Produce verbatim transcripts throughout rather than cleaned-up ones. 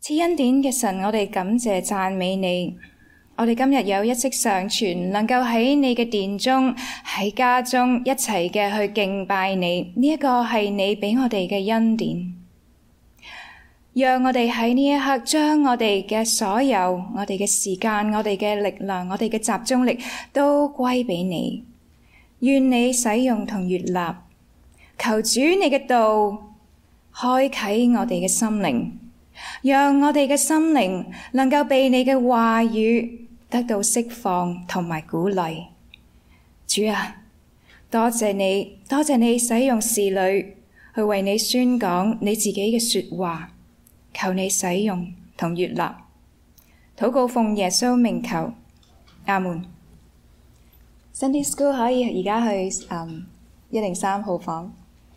賜恩典嘅神，我哋感謝讚美你。我哋今日有一息尚存，能夠喺你嘅殿中，喺家中一齊嘅去敬拜你，呢一個係你俾我哋嘅恩典。讓我哋喺呢一刻將我哋嘅所有，我哋嘅時間，我哋嘅力量，我哋嘅集中力都歸俾你。願你使用同悅納，求主你嘅道開啟我哋嘅心靈，讓我哋嘅心靈能夠被你嘅話語得到釋放同埋鼓勵。主啊，多謝你，多謝你使用侍女去為你宣講你自己嘅說話，求你使用同悅納。禱告奉耶穌名求，阿門。Sunday School 可以而家去嗯一零三號房。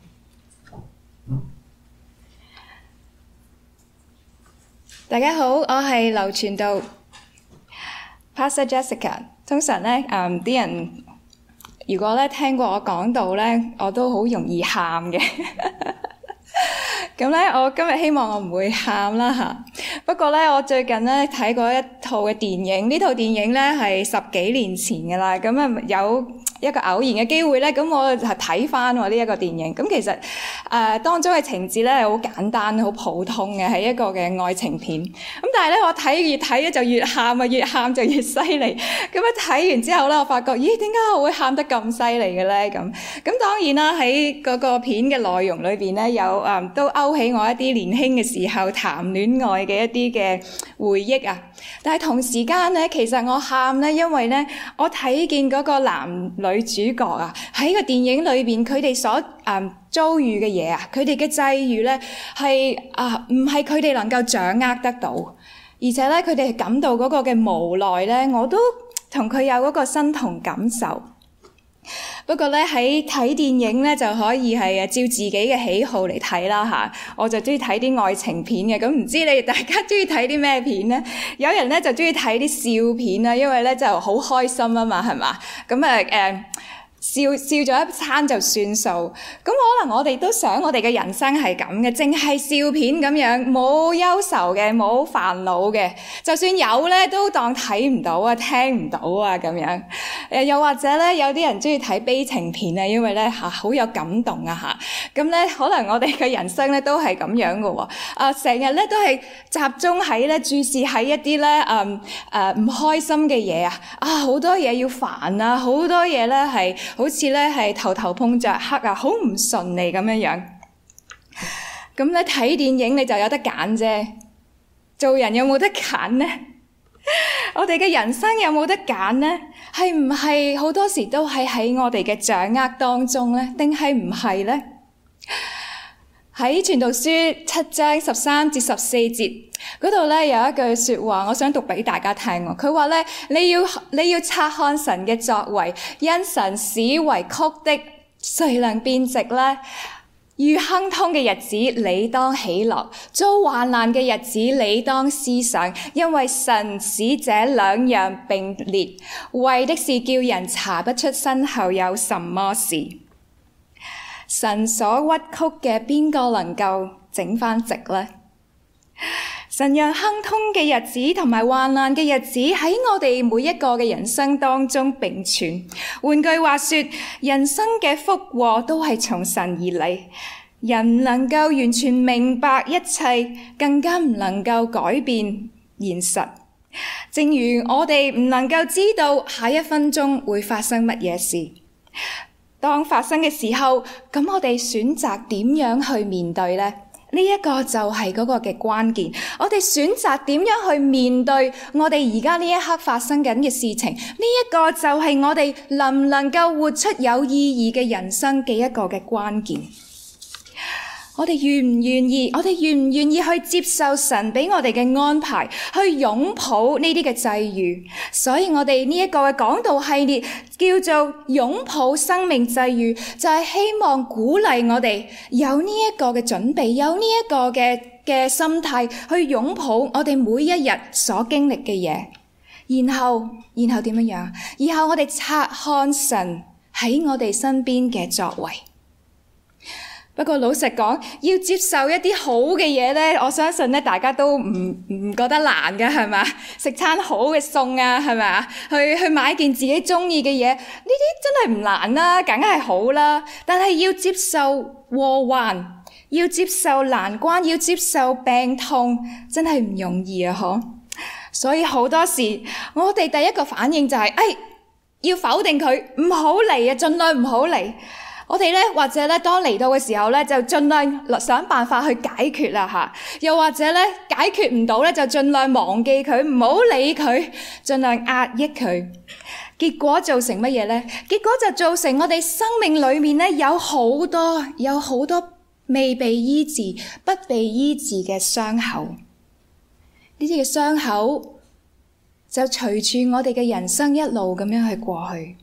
大家好，我係劉傳道 Pastor Jessica。通常咧，嗯啲人如果咧聽過我講道咧，我都好容易喊嘅。咁咧，我今日希望我唔會喊啦吓。不過咧，我最近咧睇過一套嘅電影，呢套電影咧係十幾年前㗎啦。咁啊有一個偶然嘅機會咧，咁我係睇翻呢一個電影。咁其實誒、呃、當中嘅情節咧係好簡單、好普通嘅，係一個嘅愛情片。咁但係咧，我睇越睇咧就越喊啊，越喊就越犀利。咁一睇完之後咧，我發覺咦，點解我會喊得咁犀利嘅咧？咁咁當然啦，喺嗰個片嘅內容裏邊咧，有誒、嗯、都勾起我一啲年輕嘅時候談戀愛嘅一啲嘅回憶啊。但係同時間咧，其實我喊咧，因為咧我睇見嗰個男女主角啊，喺個電影裏邊佢哋所誒、嗯、遭遇嘅嘢啊，佢哋嘅際遇咧係啊唔係佢哋能夠掌握得到，而且咧佢哋感到嗰個嘅無奈咧，我都同佢有嗰個身同感受。不過咧喺睇電影咧就可以係照自己嘅喜好嚟睇啦吓，我就中意睇啲愛情片嘅。咁唔知你哋大家中意睇啲咩片咧？有人咧就中意睇啲笑片啦，因為咧就好開心啊嘛，係嘛？咁啊誒笑笑咗一餐就算數。咁可能我哋都想我哋嘅人生係咁嘅，淨係笑片咁樣，冇憂愁嘅，冇煩惱嘅，就算有咧都當睇唔到啊，聽唔到啊咁樣。誒又或者咧，有啲人中意睇悲情片啊，因為咧嚇好有感動啊嚇。咁咧可能我哋嘅人生咧都係咁樣嘅喎。啊，成日咧都係集中喺咧注視喺一啲咧誒誒唔開心嘅嘢啊。啊好多嘢要煩啊，好多嘢咧係好似咧係頭頭碰着黑啊，好唔順利咁樣樣。咁咧睇電影你就有得揀啫，做人有冇得揀呢？我哋嘅人生有冇得揀呢？係唔係好多時都係喺我哋嘅掌握當中呢？定係唔係呢？喺傳道書七章十三至十四節嗰度咧有一句說話，我想讀俾大家聽。佢話咧，你要你要察看神嘅作為，因神使為曲的，誰能辯直呢？遇亨通嘅日子，你當喜樂；遭患難嘅日子，你當思想，因為神使這兩樣並列，為的是叫人查不出身後有什麼事。神所屈曲嘅，邊個能夠整返直呢？神讓亨通嘅日子同埋患難嘅日子喺我哋每一個嘅人生當中並存。換句話說，人生嘅福禍都係從神而嚟。人能夠完全明白一切，更加唔能夠改變現實。正如我哋唔能夠知道下一分鐘會發生乜嘢事。當發生嘅時候，咁我哋選擇點樣去面對呢？呢一個就係嗰個嘅關鍵。我哋選擇點樣去面對我哋而家呢一刻發生緊嘅事情，呢一個就係我哋能唔能夠活出有意義嘅人生嘅一個嘅關鍵。我哋願唔願意？我哋願唔願意去接受神俾我哋嘅安排，去擁抱呢啲嘅際遇？所以我哋呢一個嘅講道系列叫做擁抱生命際遇，就係希望鼓勵我哋有呢一個嘅準備，有呢一個嘅嘅心態去擁抱我哋每一日所經歷嘅嘢。然後，然後點樣樣？然後我哋察看神喺我哋身邊嘅作為。 不過老實講，要接受一啲好嘅嘢咧，我相信咧大家都唔唔覺得難㗎，係嘛？食餐好嘅餸啊，係咪啊？去去買件自己中意嘅嘢，呢啲真係唔難啦，梗係好啦。但係要接受禍患，要接受難關，要接受病痛，真係唔容易啊！嗬。所以好多時，我哋第一個反應就係，哎，要否定佢，唔好嚟啊，盡量唔好嚟。我哋咧，或者咧，當嚟到嘅時候咧，就盡量想辦法去解決啦吓。又或者咧，解決唔到咧，就盡量忘記佢，唔好理佢，盡量壓抑佢。結果造成乜嘢咧？結果就造成我哋生命裏面咧，有好多有好多未被醫治、不被醫治嘅傷口。呢啲嘅傷口就隨住我哋嘅人生一路咁樣去過去。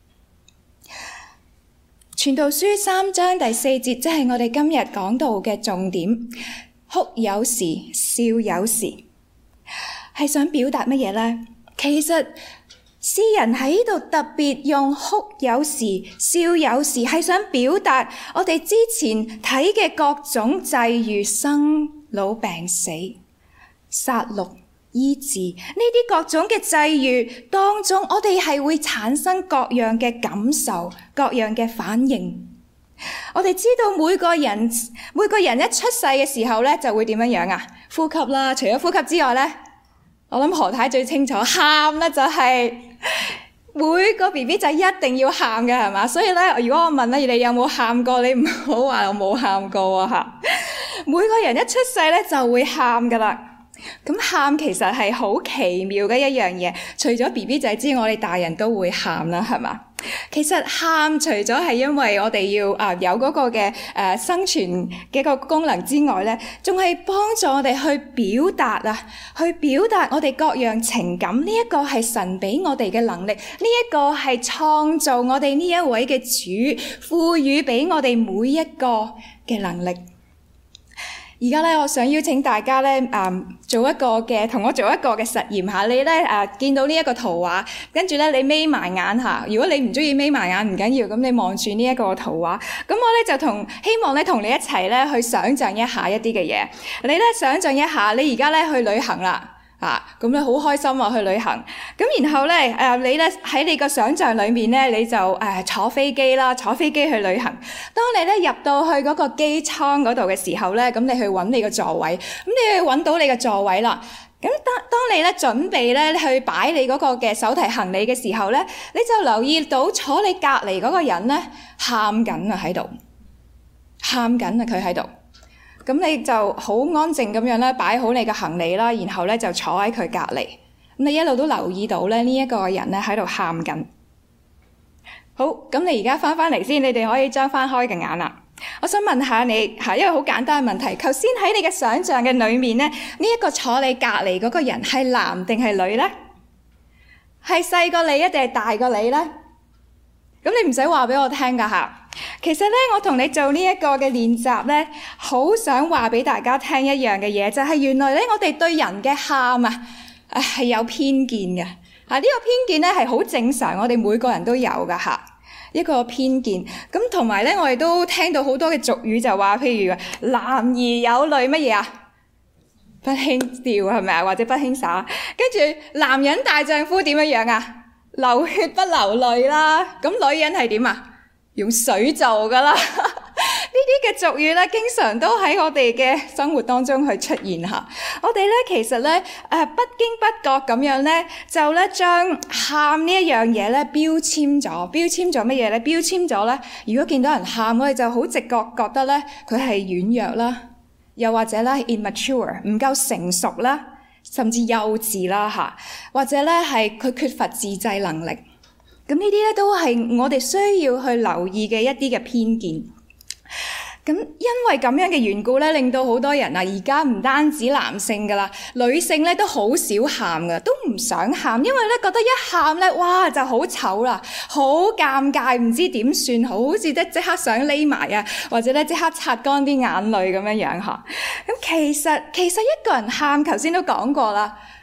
傳道書三章第四節，即係我哋今日講到嘅重點。哭有時，笑有時，係想表達乜嘢呢？其實詩人喺度特別用哭有時，笑有時，係想表達我哋之前睇嘅各種際遇，生老病死、殺戮、醫治，呢啲各種嘅際遇當中，我哋係會產生各樣嘅感受、各樣嘅反應。我哋知道每個人每個人一出世嘅時候咧，就會點樣樣啊？呼吸啦，除咗呼吸之外咧，我諗何太最清楚，喊咧就係每個 B B 仔一定要喊嘅，係嘛？所以咧，如果我問咧，你有冇喊過？你唔好話我冇喊過啊吓！每個人一出世咧就會喊噶啦。咁喊其實係好奇妙嘅一樣嘢，除咗 B B 仔之外，我哋大人都會喊啦，係嘛？其實喊除咗係因為我哋要啊有嗰個嘅誒、呃、生存嘅個功能之外咧，仲係幫助我哋去表達啊，去表達我哋各樣情感。呢、這、一個係神俾我哋嘅能力，呢、這、一個係創造我哋呢一位嘅主賦予俾我哋每一個嘅能力。而家咧，我想邀請大家咧，誒，做一個嘅，同我做一個嘅實驗吓。你咧，誒，見到呢一個圖畫，跟住咧，你眯埋眼吓。如果你唔中意眯埋眼，唔緊要，咁你望住呢一個圖畫。咁我咧就同希望咧，同你一齊咧去想象一下一啲嘅嘢。你咧想象一下，你而家咧去旅行啦。啊，咁咧好開心啊，去旅行。咁然後咧，誒、呃、你咧喺你個想像裏面咧，你就誒、呃、坐飛機啦，坐飛機去旅行。當你咧入到去嗰個機艙嗰度嘅時候咧，咁你去揾你個座位，咁你去揾到你個座位啦。咁當當你咧準備咧去擺你嗰個嘅手提行李嘅時候咧，你就留意到坐你隔離嗰個人咧喊緊啊喺度，喊緊啊佢喺度。咁你就好安靜咁樣咧，擺好你嘅行李啦，然後咧就坐喺佢隔離。咁你一路都留意到咧，呢一個人咧喺度喊緊。好，咁你而家翻返嚟先，你哋可以張翻開嘅眼啦。我想問下你，係一個好簡單嘅問題。頭先喺你嘅想像嘅裏面咧，呢一個坐你隔離嗰個人係男定係女咧？係細過你啊，定係大過你咧？咁你唔使話俾我聽㗎吓。其實咧，我同你做呢一個嘅練習咧，好想話俾大家聽一樣嘅嘢，就係原來咧，我哋對人嘅喊啊，係有偏見嘅。啊，呢個偏見咧係好正常，我哋每個人都有㗎吓，一個偏見。咁同埋咧，我哋都聽到好多嘅俗語就話，譬如男兒有淚乜嘢啊？不輕調係咪啊？或者不輕灑。跟住男人大丈夫點樣樣啊？流血不流淚啦。咁女人係點啊？用水做噶啦，呢啲嘅俗語咧，經常都喺我哋嘅生活當中去出現吓。我哋咧其實咧，誒不經不覺咁樣咧，就咧將喊呢一樣嘢咧標籤咗，標籤咗乜嘢咧？標籤咗咧，如果見到人喊，我哋就好直覺覺得咧佢係軟弱啦，又或者咧 immature 唔夠成熟啦，甚至幼稚啦吓，或者咧係佢缺乏自制能力。咁呢啲咧都係我哋需要去留意嘅一啲嘅偏見。咁因為咁樣嘅緣故咧，令到好多人啊，而家唔單止男性噶啦，女性咧都好少喊噶，都唔想喊，因為咧覺得一喊咧，哇就好醜啦，好尷尬，唔知點算好，好似即即刻想匿埋啊，或者咧即刻擦乾啲眼淚咁樣樣吓。咁其實其實一個人喊，頭先都講過啦。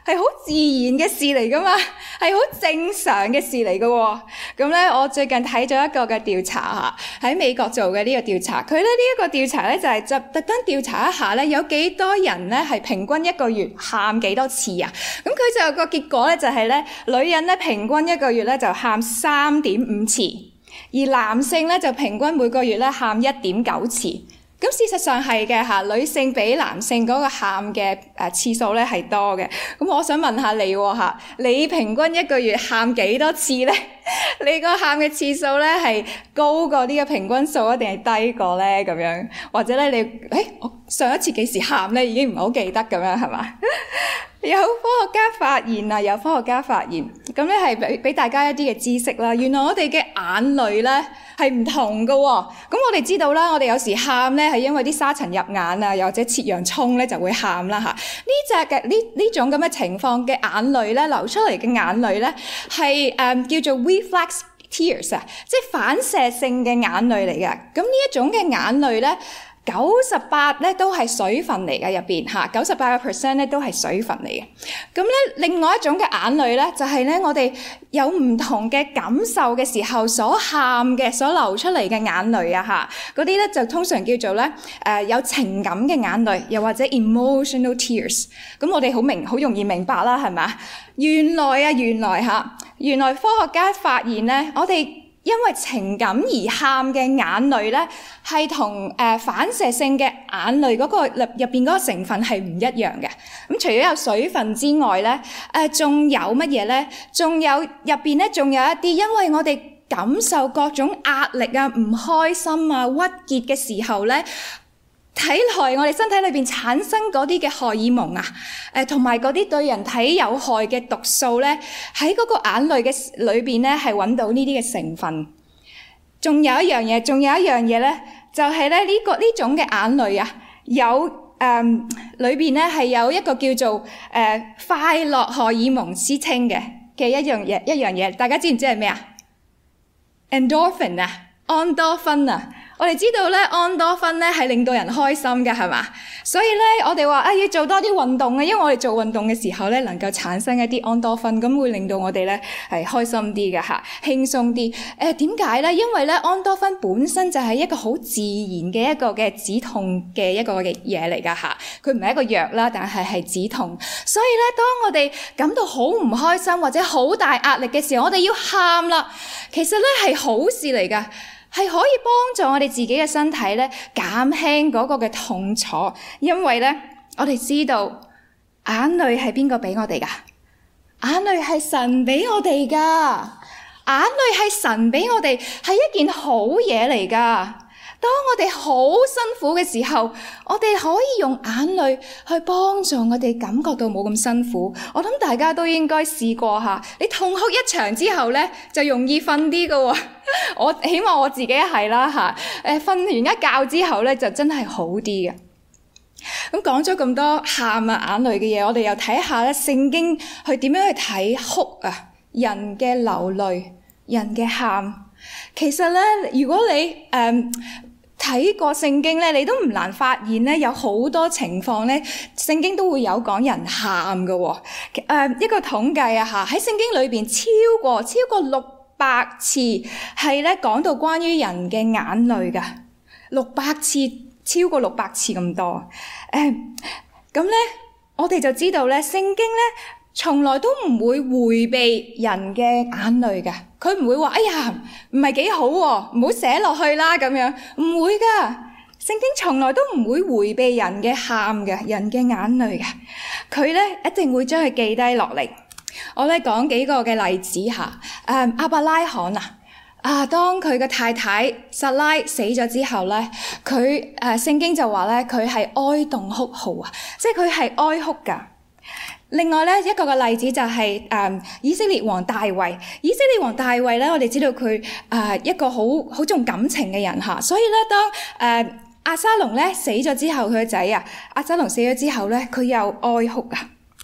係好自然嘅事嚟噶嘛，係好正常嘅事嚟噶喎。咁咧，我最近睇咗一個嘅調查嚇，喺美國做嘅呢個調查，佢咧呢一個調查咧就係就特登調查一下咧，有幾多人咧係平均一個月喊幾多次啊？咁佢就有個結果咧就係咧，女人咧平均一個月咧就喊三點五次，而男性咧就平均每個月咧喊一點九次。咁事實上係嘅嚇，女性比男性嗰個喊嘅誒次數咧係多嘅。咁我想問下你喎嚇，你平均一個月喊幾多次咧？你個喊嘅次數咧係高過呢個平均數啊，定係低過咧咁樣？或者咧你誒我上一次幾時喊咧已經唔係好記得咁樣係嘛？有科學家發現啊，有科學家發現，咁咧係俾俾大家一啲嘅知識啦。原來我哋嘅眼淚咧係唔同㗎喎。咁我哋知道啦，我哋有時喊咧係因為啲沙塵入眼啊，又或者切洋葱咧就會喊啦嚇。呢隻嘅呢呢種咁嘅情況嘅眼淚咧流出嚟嘅眼淚咧係誒叫做 reflex tears 啊，即係反射性嘅眼淚嚟嘅。咁呢一種嘅眼淚咧，九十八咧都係水分嚟嘅入邊嚇，九十八個 percent 咧都係水分嚟嘅。咁咧另外一種嘅眼淚咧，就係咧我哋有唔同嘅感受嘅時候所喊嘅、所流出嚟嘅眼淚啊嚇，嗰啲咧就通常叫做咧誒有情感嘅眼淚，又或者 emotional tears。咁我哋好明、好容易明白啦，係咪？原來啊，原來嚇，原來科學家發現咧，我哋因為情感而喊嘅眼淚咧，係同誒反射性嘅眼淚嗰個入入邊嗰個成分係唔一樣嘅。咁除咗有水分之外咧，誒仲有乜嘢咧？仲有入邊咧，仲有一啲，因為我哋感受各種壓力啊、唔開心啊、鬱結嘅時候咧，體內我哋身體裏邊產生嗰啲嘅荷爾蒙啊，誒同埋嗰啲對人體有害嘅毒素咧，喺嗰個眼淚嘅裏邊咧係揾到呢啲嘅成分。仲有一樣嘢，仲有一樣嘢咧，就係咧呢個呢種嘅眼淚啊，有誒裏邊咧係有一個叫做誒、呃、快樂荷爾蒙之稱嘅嘅一樣嘢，一樣嘢，大家知唔知係咩啊？Endorphin 啊，安多芬啊。我哋知道咧，安多芬咧係令到人開心嘅，係嘛？所以咧，我哋話啊，要做多啲運動啊，因為我哋做運動嘅時候咧，能夠產生一啲安多芬，咁會令到我哋咧係開心啲嘅嚇，輕鬆啲。誒點解咧？因為咧，安多芬本身就係一個好自然嘅一個嘅止痛嘅一個嘅嘢嚟㗎嚇，佢唔係一個藥啦，但係係止痛。所以咧，當我哋感到好唔開心或者好大壓力嘅時候，我哋要喊啦，其實咧係好事嚟㗎。係可以幫助我哋自己嘅身體咧減輕嗰個嘅痛楚，因為咧我哋知道眼淚係邊個俾我哋㗎？眼淚係神俾我哋㗎，眼淚係神俾我哋，係一件好嘢嚟㗎。當我哋好辛苦嘅時候，我哋可以用眼淚去幫助我哋感覺到冇咁辛苦。我諗大家都應該試過下，你痛哭一場之後咧，就容易瞓啲㗎喎。我起碼我自己係啦嚇，誒瞓完一覺之後咧，就真係好啲嘅。咁講咗咁多喊啊眼淚嘅嘢，我哋又睇下咧聖經去點樣去睇哭啊，人嘅流淚，人嘅喊。其實咧，如果你誒，嗯睇過聖經咧，你都唔難發現咧，有好多情況咧，聖經都會有講人喊嘅喎。誒一個統計啊嚇，喺聖經裏邊超過超過六百次係咧講到關於人嘅眼淚嘅，六百次，超過六百次咁多。誒咁咧，我哋就知道咧，聖經咧從來都唔會迴避人嘅眼淚嘅。佢唔會話，哎呀，唔係幾好喎，唔好寫落去啦咁樣，唔會噶。聖經從來都唔會迴避人嘅喊嘅，人嘅眼淚嘅。佢咧一定會將佢記低落嚟。我咧講幾個嘅例子嚇。誒亞伯拉罕啊，啊當佢嘅太太撒拉死咗之後咧，佢誒聖經就話咧，佢係哀慟哭號啊，即係佢係哀哭噶。另外咧一個嘅例子就係、是、誒、嗯、以色列王大衛，以色列王大衛咧，我哋知道佢誒、呃、一個好好重感情嘅人嚇，所以咧當誒押沙龍咧死咗之後，佢個仔啊押沙龍死咗之後咧，佢又哀哭啊。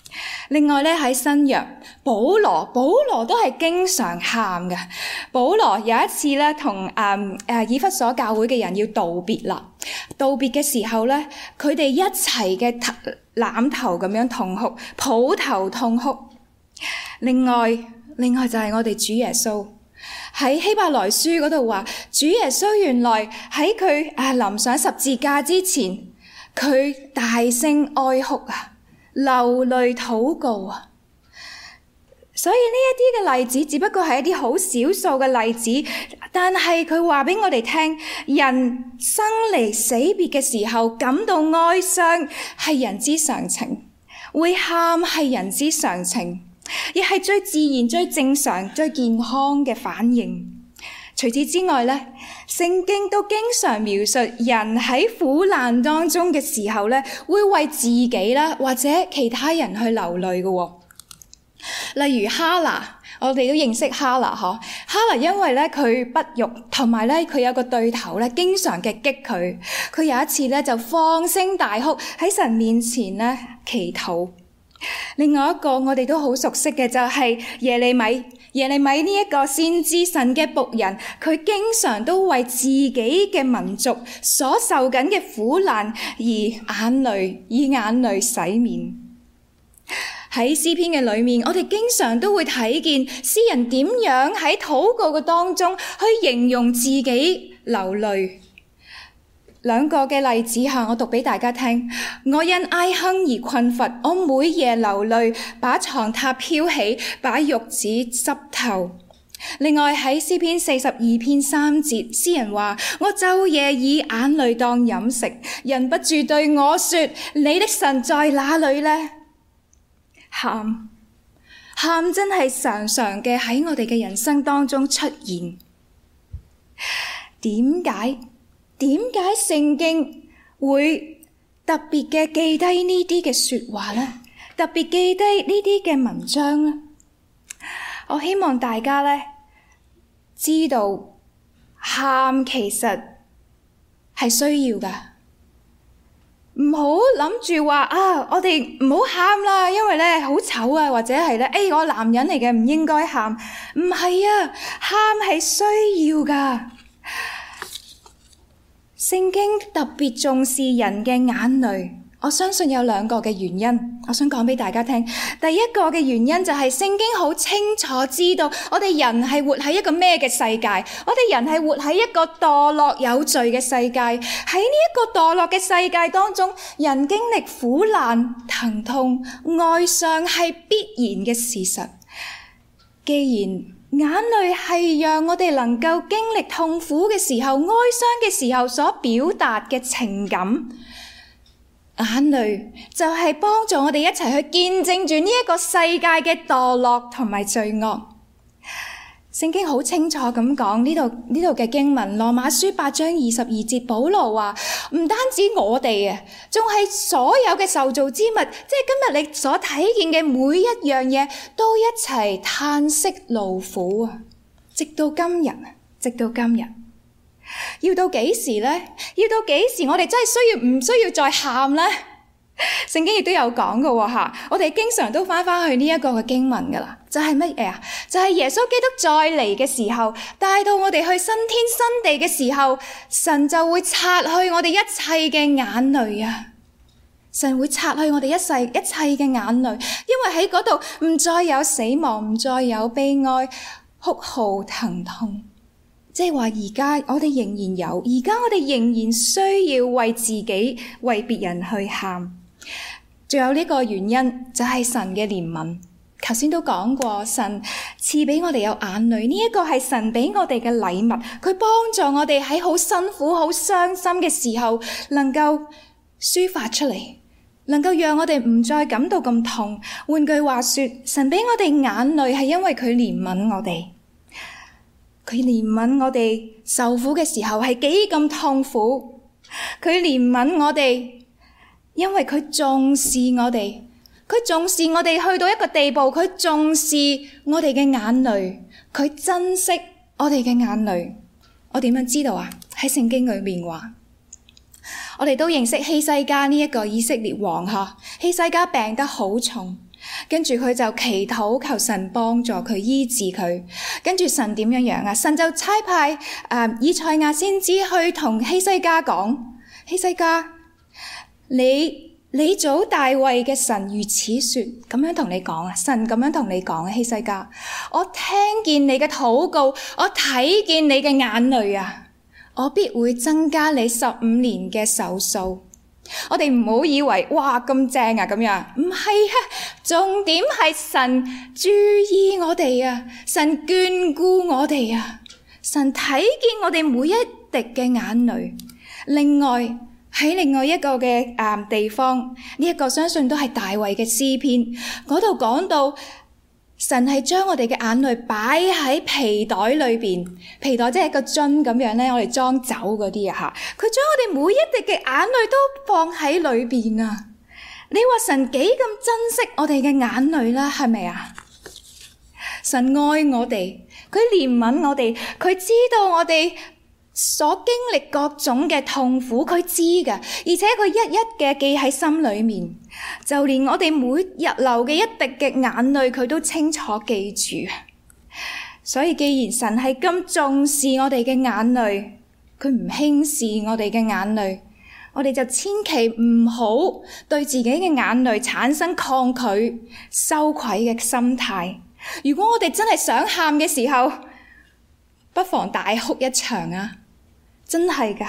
另外咧喺新約，保羅保羅都係經常喊嘅。保羅有一次咧同誒誒以弗所教會嘅人要道別啦，道別嘅時候咧，佢哋一齊嘅攬頭咁樣痛哭，抱頭痛哭。另外另外就係我哋主耶穌喺希伯來書嗰度話，主耶穌原來喺佢誒臨上十字架之前，佢大聲哀哭啊，流淚禱告啊。所以呢一啲嘅例子只不過係一啲好少數嘅例子，但係佢話俾我哋聽，人生離死別嘅時候感到哀傷係人之常情，會喊係人之常情，亦係最自然、最正常、最健康嘅反應。除此之外咧，聖經都經常描述人喺苦難當中嘅時候咧，會為自己啦或者其他人去流淚嘅。例如哈拿，我哋都認識哈拿嗬。哈拿因為咧佢不育，同埋咧佢有個對頭咧，經常嘅激佢。佢有一次咧就放聲大哭喺神面前咧祈禱。另外一個我哋都好熟悉嘅就係耶利米。耶利米呢一個先知神嘅僕人，佢經常都為自己嘅民族所受緊嘅苦難而眼淚以眼淚洗面。喺詩篇嘅裏面，我哋經常都會睇見詩人點樣喺禱告嘅當中去形容自己流淚。兩個嘅例子下，我讀俾大家聽。我因哀哼而困乏，我每夜流淚，把床榻漂起，把褥子濕透。另外喺詩篇四十二篇三節，詩人話：我晝夜以眼淚當飲食，忍不住對我說：你的神在哪裏呢？喊喊真係常常嘅喺我哋嘅人生當中出現。點解？點解聖經會特別嘅記低呢啲嘅說話呢？特別記低呢啲嘅文章呢？我希望大家呢知道，喊其實係需要㗎。唔好諗住話啊，我哋唔好喊啦，因為咧好醜啊，或者係咧，誒，我男人嚟嘅唔應該喊。唔係啊，喊係需要㗎。聖經特別重視人嘅眼淚，我相信有兩個嘅原因，我想講俾大家聽。第一個嘅原因就係聖經好清楚知道我哋人係活喺一個咩嘅世界，我哋人係活喺一個墮落有罪嘅世界。喺呢一個墮落嘅世界當中，人經歷苦難、疼痛、哀傷係必然嘅事實。既然眼淚係讓我哋能夠經歷痛苦嘅時候、哀傷嘅時候所表達嘅情感，眼淚就係幫助我哋一齊去見證住呢一個世界嘅墮落同埋罪惡。聖經好清楚咁講，呢度呢度嘅經文，羅馬書八章二十二節，保羅話唔單止我哋啊，仲係所有嘅受造之物，即係今日你所睇見嘅每一樣嘢，都一齊嘆息勞苦啊！直到今日，直到今日，要到幾時呢？要到幾時我哋真係需要唔需要再喊呢？聖經亦都有講嘅吓，我哋經常都翻翻去呢一個嘅經文噶啦，就係乜嘢啊？就係耶穌基督再嚟嘅時候，帶到我哋去新天新地嘅時候，神就會擦去我哋一切嘅眼淚啊！神會擦去我哋一世一切嘅眼淚，因為喺嗰度唔再有死亡，唔再有悲哀、哭號、疼痛。即係話而家我哋仍然有，而家我哋仍然需要為自己、為別人去喊。仲有呢個原因就係神嘅憐憫，頭先都講過，神賜俾我哋有眼淚，呢一個係神俾我哋嘅禮物，佢幫助我哋喺好辛苦、好傷心嘅時候，能夠抒發出嚟，能夠讓我哋唔再感到咁痛。換句話說，神俾我哋眼淚係因為佢憐憫我哋，佢憐憫我哋受苦嘅時候係幾咁痛苦，佢憐憫我哋。因為佢重視我哋，佢重視我哋去到一個地步，佢重視我哋嘅眼淚，佢珍惜我哋嘅眼淚。我點樣知道啊？喺聖經裏面話，我哋都認識希西家呢一個以色列王吓，希西家病得好重， 跟住佢就祈禱求神幫助佢醫治佢。跟住神點樣樣啊？神就差派誒、呃、以賽亞先知去同希西家講：希西家，你你祖大衛嘅神如此說，咁樣同你講啊！神咁樣同你講啊，希西家，我聽見你嘅禱告，我睇見你嘅眼淚啊，我必會增加你十五年嘅壽數。我哋唔好以為哇咁正啊咁樣，唔係啊，重點係神注意我哋啊，神眷顧我哋啊，神睇見我哋每一滴嘅眼淚。另外喺另外一個嘅誒地方，呢一個相信都係大衛嘅詩篇嗰度講到，神係將我哋嘅眼淚擺喺皮袋裏邊，皮袋即係一個樽咁樣咧，我哋裝酒嗰啲啊吓，佢將我哋每一滴嘅眼淚都放喺裏邊啊！你話神幾咁珍惜我哋嘅眼淚啦，係咪啊？神愛我哋，佢憐憫我哋，佢知道我哋所經歷各種嘅痛苦，佢知㗎，而且佢一一嘅記喺心裏面，就連我哋每日流嘅一滴嘅眼淚，佢都清楚記住。所以既然神係咁重視我哋嘅眼淚，佢唔輕視我哋嘅眼淚，我哋就千祈唔好對自己嘅眼淚產生抗拒、羞愧嘅心態。如果我哋真係想喊嘅時候，不妨大哭一場啊！真係噶，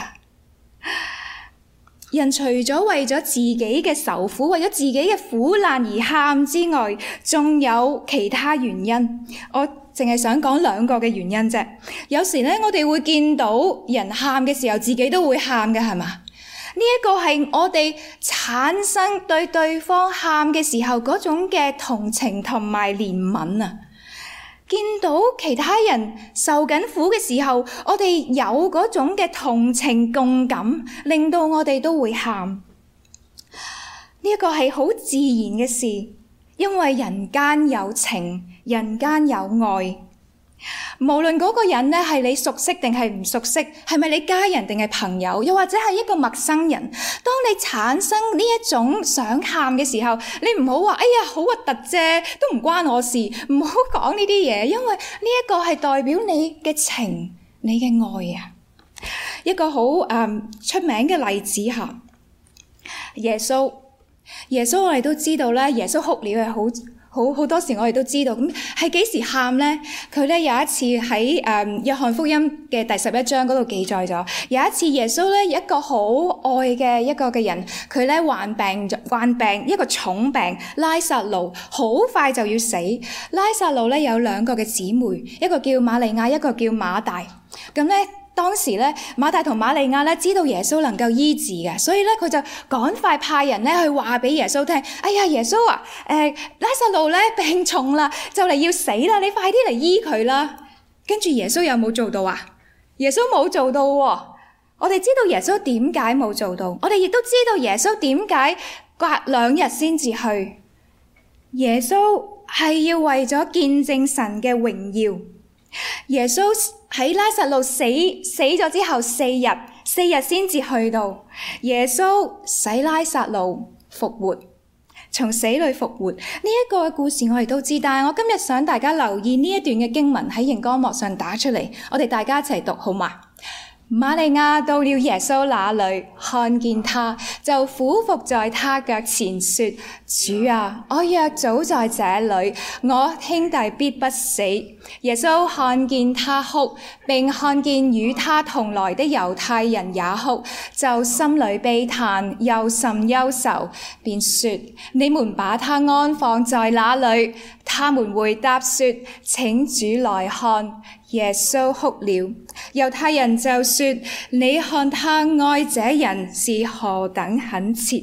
人除咗為咗自己嘅愁苦，為咗自己嘅苦難而喊之外，仲有其他原因。我淨係想講兩個嘅原因啫。有時咧，我哋會見到人喊嘅時候，自己都會喊嘅，係嘛？呢一個係我哋產生對對方喊嘅時候嗰種嘅同情同埋憐憫啊！見到其他人受緊苦嘅時候，我哋有嗰種嘅同情共感，令到我哋都會喊。呢一個係好自然嘅事，因為人間有情，人間有愛。無論嗰個人咧係你熟悉定係唔熟悉，係咪你家人定係朋友，又或者係一個陌生人，當你產生呢一種想喊嘅時候，你唔好話哎呀好核突啫，都唔關我事，唔好講呢啲嘢，因為呢一個係代表你嘅情，你嘅愛啊。一個好誒、嗯、出名嘅例子吓，耶穌，耶穌我哋都知道咧，耶穌哭了係好。好好多時我哋都知道，咁係幾時喊咧？佢咧有一次喺誒、嗯、約翰福音嘅第十一章嗰度記載咗，有一次耶穌咧一個好愛嘅一個嘅人，佢咧患病患病一個重病，拉撒路好快就要死。拉撒路咧有兩個嘅姊妹，一個叫瑪利亞，一個叫馬大。咁咧。當時咧，馬大同瑪利亞咧知道耶穌能夠醫治嘅，所以咧佢就趕快派人咧去話俾耶穌聽：哎呀，耶穌啊，誒、呃、拉撒路咧病重啦，就嚟要死啦，你快啲嚟醫佢啦！跟住耶穌有冇做到啊？耶穌冇做到喎。我哋知道耶穌點解冇做到，我哋亦都知道耶穌點解隔兩日先至去。耶穌係要為咗見證神嘅榮耀。耶穌喺拉撒路死死咗之後四日，四日先至去到。耶穌使拉撒路復活，從死裏復活。呢一個嘅故事我哋都知，但係我今日想大家留意呢一段嘅經文喺熒光幕上打出嚟，我哋大家一齊讀好嗎？瑪利亞到了耶穌那裏，看見他，就俯伏在他腳前說：主啊，我若早在這裏，我兄弟必不死。耶穌看見他哭，並看見與他同來的猶太人也哭，就心裏悲嘆，又甚憂愁，便說：你們把他安放在哪裏？他們回答說：請主來看。耶穌哭了，猶太人就說：你看他愛這人是何等懇切。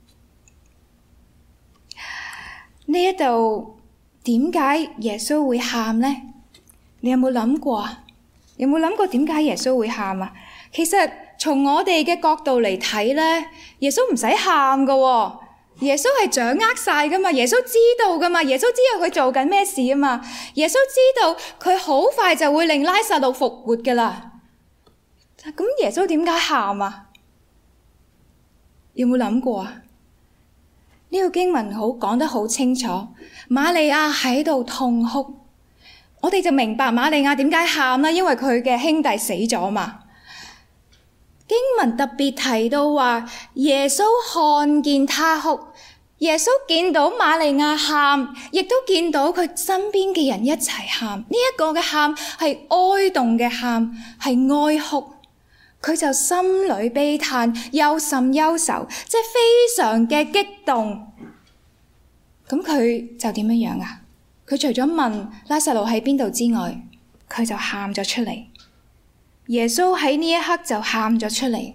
呢一度點解耶穌會喊呢？你有冇諗過啊？有冇諗過點解耶穌會喊啊？其實從我哋嘅角度嚟睇咧，耶穌唔使喊噶喎。耶穌係掌握晒噶嘛，耶穌知道噶嘛，耶穌知道佢做緊咩事啊嘛，耶穌知道佢好快就會令拉撒路復活噶啦。咁耶穌點解喊啊？有冇諗過啊？ 呢個經文好講得好清楚，瑪利亞喺度痛哭，我哋就明白瑪利亞點解喊啦，因為佢嘅兄弟死咗嘛。經文特別提到話，耶穌看見他哭，耶穌見到瑪利亞喊，亦都見到佢身邊嘅人一齊喊。呢一個嘅喊係哀慟嘅喊，係哀哭。佢就心裏悲嘆，憂甚憂愁，即係非常嘅激動。咁佢就點樣樣啊？佢除咗問拉撒路喺邊度之外，佢就喊咗出嚟。耶穌喺呢一刻就喊咗出嚟。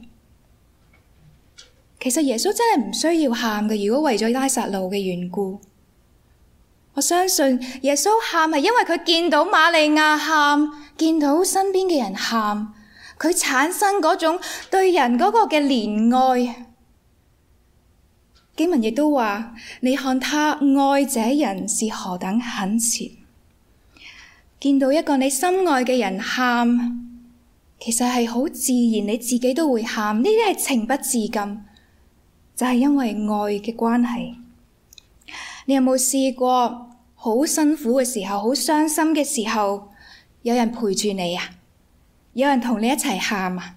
其實耶穌真係唔需要喊嘅，如果為咗拉撒路嘅緣故。我相信耶穌喊係因為佢見到瑪利亞喊，見到身邊嘅人喊，佢產生嗰種對人嗰個嘅憐愛。經文亦都話，你看他愛這人是何等懇切。見到一個你心愛嘅人喊，其實係好自然，你自己都會喊，呢啲係情不自禁，就係因為愛嘅關係。你有冇試過好辛苦嘅時候，好傷心嘅時候，有人陪住你啊？有人同你一齊喊啊？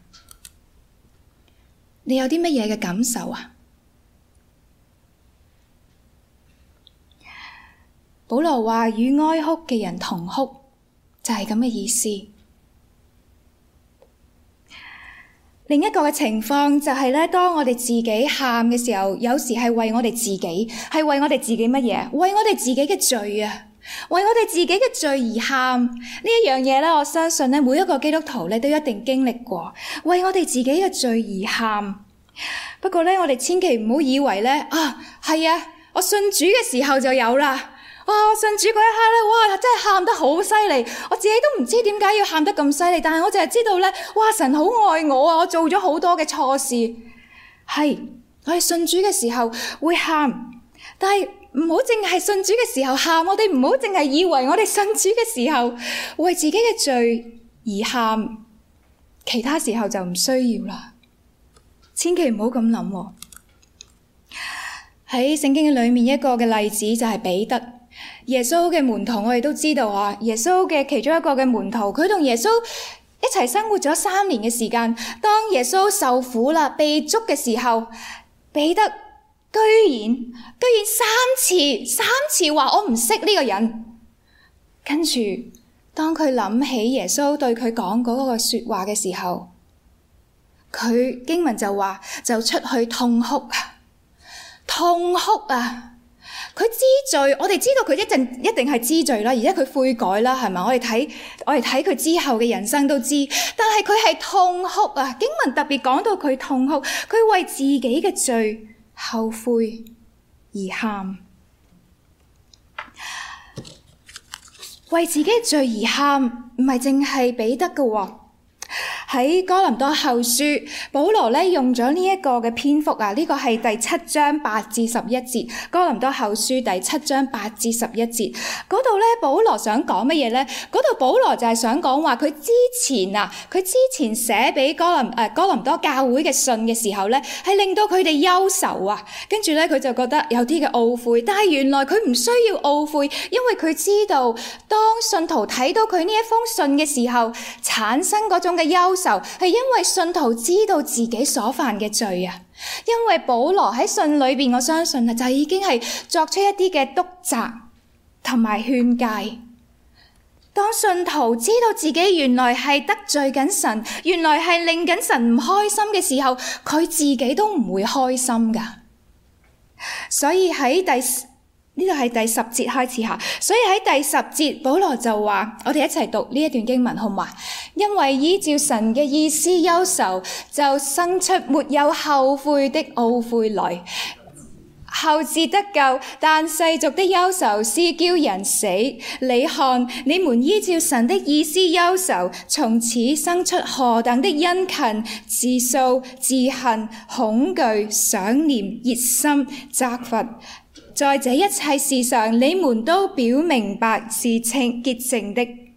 你有啲乜嘢嘅感受啊？保羅話與哀哭嘅人同哭，就係咁嘅意思。另一個嘅情況就係咧，當我哋自己喊嘅時候，有時係為我哋自己，係為我哋自己乜嘢？為我哋自己嘅罪啊！為我哋自己嘅罪而喊。呢一樣嘢咧，我相信咧，每一個基督徒咧都一定經歷過，為我哋自己嘅罪而喊。不過咧，我哋千祈唔好以為咧，啊，係啊，我信主嘅時候就有啦。哇！我信主嗰一刻咧，哇！真係喊得好犀利，我自己都唔知點解要喊得咁犀利，但係我淨係知道咧，哇！神好愛我啊，我做咗好多嘅錯事。係，我哋信主嘅時候會喊，但係唔好淨係信主嘅時候喊，我哋唔好淨係以為我哋信主嘅時候為自己嘅罪而喊，其他時候就唔需要啦。千祈唔好咁諗喎。喺聖經裏面一個嘅例子就係彼得。耶穌嘅門徒，我哋都知道啊，耶穌嘅其中一個嘅門徒，佢同耶穌一齊生活咗三年嘅時間。當耶穌受苦啦，被捉嘅時候，彼得居然居然三次三次話我唔識呢個人。跟住當佢諗起耶穌對佢講嗰個說話嘅時候，佢經文就話就出去痛哭，痛哭啊！佢知罪，我哋知道佢一定一定係知罪啦，而且佢悔改啦，係咪？我哋睇我哋睇佢之後嘅人生都知，但係佢係痛哭啊！經文特別講到佢痛哭，佢為自己嘅罪後悔而喊，為自己嘅罪而喊，唔係淨係彼得嘅喎。喺哥林多後書，保羅咧用咗呢一個嘅篇幅啊，呢、這個係第七章八至十一節。哥林多後書第七章八至十一節嗰度咧，保羅想講乜嘢咧？嗰度保羅就係想講話佢之前啊，佢之前寫俾哥林誒、呃、哥林多教會嘅信嘅時候咧，係令到佢哋憂愁啊。跟住咧，佢就覺得有啲嘅懊悔，但係原來佢唔需要懊悔，因為佢知道當信徒睇到佢呢一封信嘅時候，產生嗰種嘅憂愁。係因為信徒知道自己所犯嘅罪啊，因為保羅喺信裏邊，我相信啊，就已經係作出一啲嘅督責同埋勸誡。當信徒知道自己原來係得罪緊神，原來係令緊神唔開心嘅時候，佢自己都唔會開心噶。所以喺第呢度係第十節開始下，所以喺第十節保羅就話，我哋一齊讀呢一段經文好嗎？因為依照神嘅意思憂愁，就生出沒有後悔的懊悔來。後至得救，但世俗的憂愁是叫人死。你看，你們依照神的意思憂愁，從此生出何等的殷勤、自訴、自恨、恐懼、想念、熱心、責罰。在這一切事上，你們都表明白是清潔淨的。呢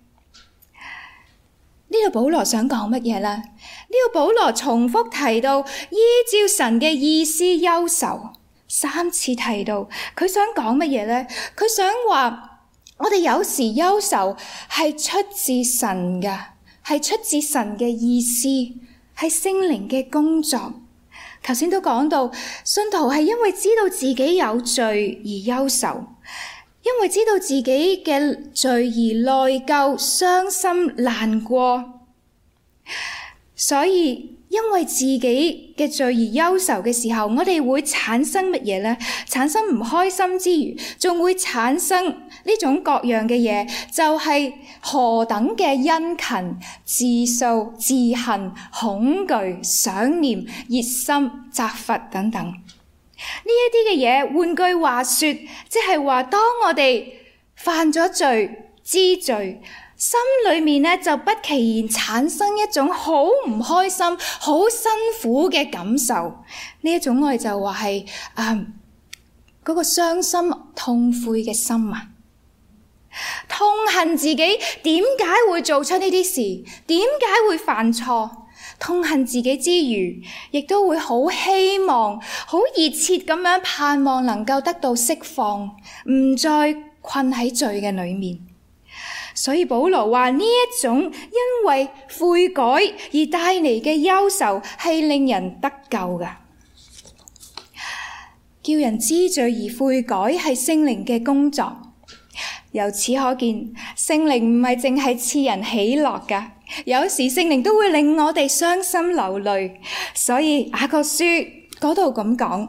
度保羅想講乜嘢呢？呢度保羅重複提到依照神嘅意思憂愁， 三次提到，佢想講乜嘢呢？佢想話我哋有時憂愁係出自神嘅，係出自神嘅意思，係聖靈嘅工作。頭先都講到，信徒係因為知道自己有罪而憂愁，因為知道自己嘅罪而內疚、傷心、難過，所以因為自己嘅罪而憂愁嘅時候，我哋會產生乜嘢呢？產生唔開心之餘，仲會產生呢種各樣嘅嘢，就係何等嘅殷勤、自訴、自恨、恐懼、想念、熱心、責罰等等。呢一啲嘅嘢，換句話說，即係話當我哋犯咗罪、知罪，心裏面咧就不其然產生一種好唔開心、好辛苦嘅感受。呢一種我哋就話係誒嗰個傷心、痛悔嘅心啊，痛恨自己點解會做出呢啲事，點解會犯錯。痛恨自己之餘，亦都會好希望、好熱切咁樣盼望能夠得到釋放，唔再困喺罪嘅裏面。所以保羅話呢一種因為悔改而帶嚟嘅憂愁係令人得救嘅，叫人知罪而悔改係聖靈嘅工作。由此可見，聖靈唔係淨係賜人喜樂㗎，有時聖靈都會令我哋傷心流淚。所以雅各書嗰度咁講，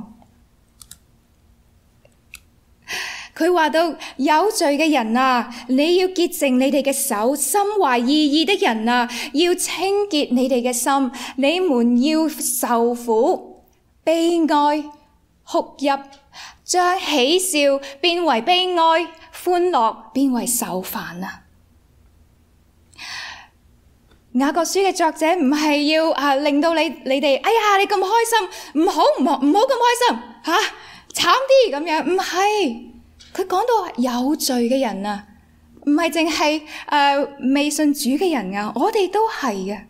佢話到有罪嘅人啊，你要潔淨你哋嘅手；心懷二意的人啊，要清潔你哋嘅心。你們要受苦、悲哀、哭泣，將喜笑變為悲哀，歡樂變為愁煩啊！雅各書嘅作者唔係要啊令到你你哋哎呀你咁開心，唔好唔好唔好咁開心吓，慘啲咁樣，唔係。佢講到有罪嘅人啊，唔係淨係誒未信主嘅人啊，我哋都係嘅。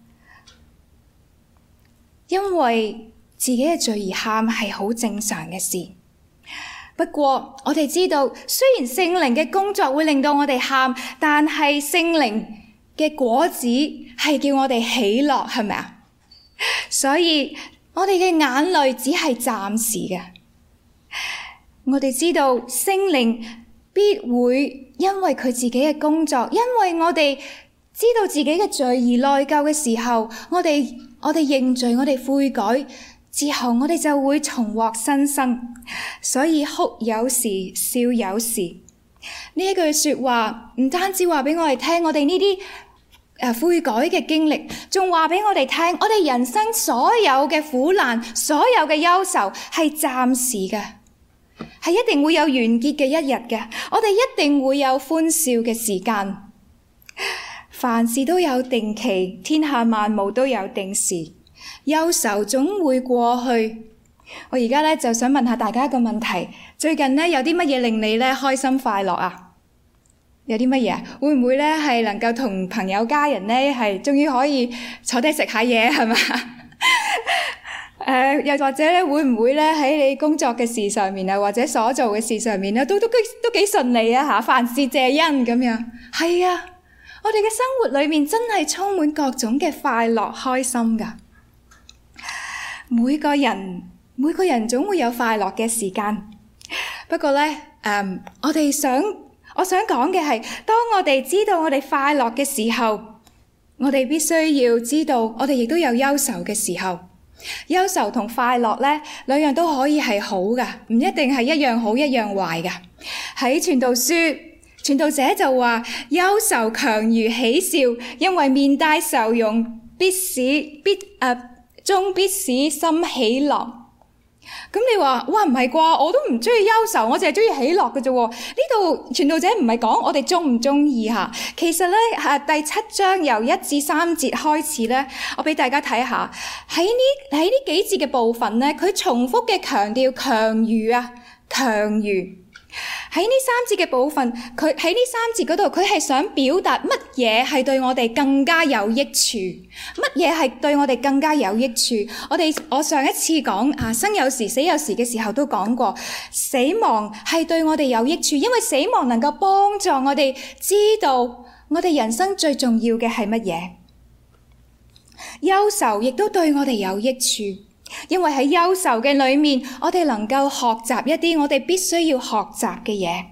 因為自己嘅罪而喊係好正常嘅事。不過我哋知道，雖然聖靈嘅工作會令到我哋喊，但係聖靈嘅果子係叫我哋喜樂，係咪啊？所以我哋嘅眼淚只係暫時嘅。我哋知道聖靈必會因為佢自己嘅工作，因為我哋知道自己嘅罪而內疚嘅時候，我哋我哋認罪，我哋悔改之後，我哋就會重獲新生。所以哭有時，笑有時。呢一句說話唔單止話俾我哋聽，我哋呢啲誒悔改嘅經歷，仲話俾我哋聽，我哋人生所有嘅苦難，所有嘅憂愁係暫時嘅。係一定會有完結嘅一日嘅，我哋一定會有歡笑嘅時間。凡事都有定期，天下萬物都有定時，憂愁總會過去。我而家咧就想問下大家一個問題：最近咧有啲乜嘢令你咧開心快樂啊？有啲乜嘢啊？會唔會咧係能夠同朋友家人咧係終於可以坐低食下嘢，係嘛？誒、呃，又或者咧，會唔會咧喺你工作嘅事上面啊，或者所做嘅事上面咧，都都都都幾順利啊吓，凡事謝恩咁樣。係啊，我哋嘅生活裏面真係充滿各種嘅快樂、開心噶。每個人每個人總會有快樂嘅時間。不過咧，誒、呃，我哋想我想講嘅係，當我哋知道我哋快樂嘅時候，我哋必須要知道，我哋亦都有憂愁嘅時候。憂愁同快樂咧，兩樣都可以係好噶，唔一定係一樣好一樣壞噶。喺傳道書，傳道者就話：憂愁強如喜笑，因為面帶愁容，必使必誒終必使心喜樂。咁你話哇唔係啩？我都唔中意憂愁，我淨係中意喜樂嘅啫。呢度傳道者唔係講我哋中唔中意吓，其實咧誒第七章由一至三節開始咧，我俾大家睇下喺呢喺呢幾節嘅部分咧，佢重複嘅強調強如啊強如喺呢三節嘅部分，佢喺呢三節嗰度，佢係想表達乜嘢係對我哋更加有益處，乜嘢係對我哋更加有益處。我哋我上一次講啊，生有時死有時嘅時候都講過，死亡係對我哋有益處，因為死亡能夠幫助我哋知道我哋人生最重要嘅係乜嘢。憂愁亦都對我哋有益處。因為喺憂愁嘅裏面，我哋能夠學習一啲我哋必須要學習嘅嘢。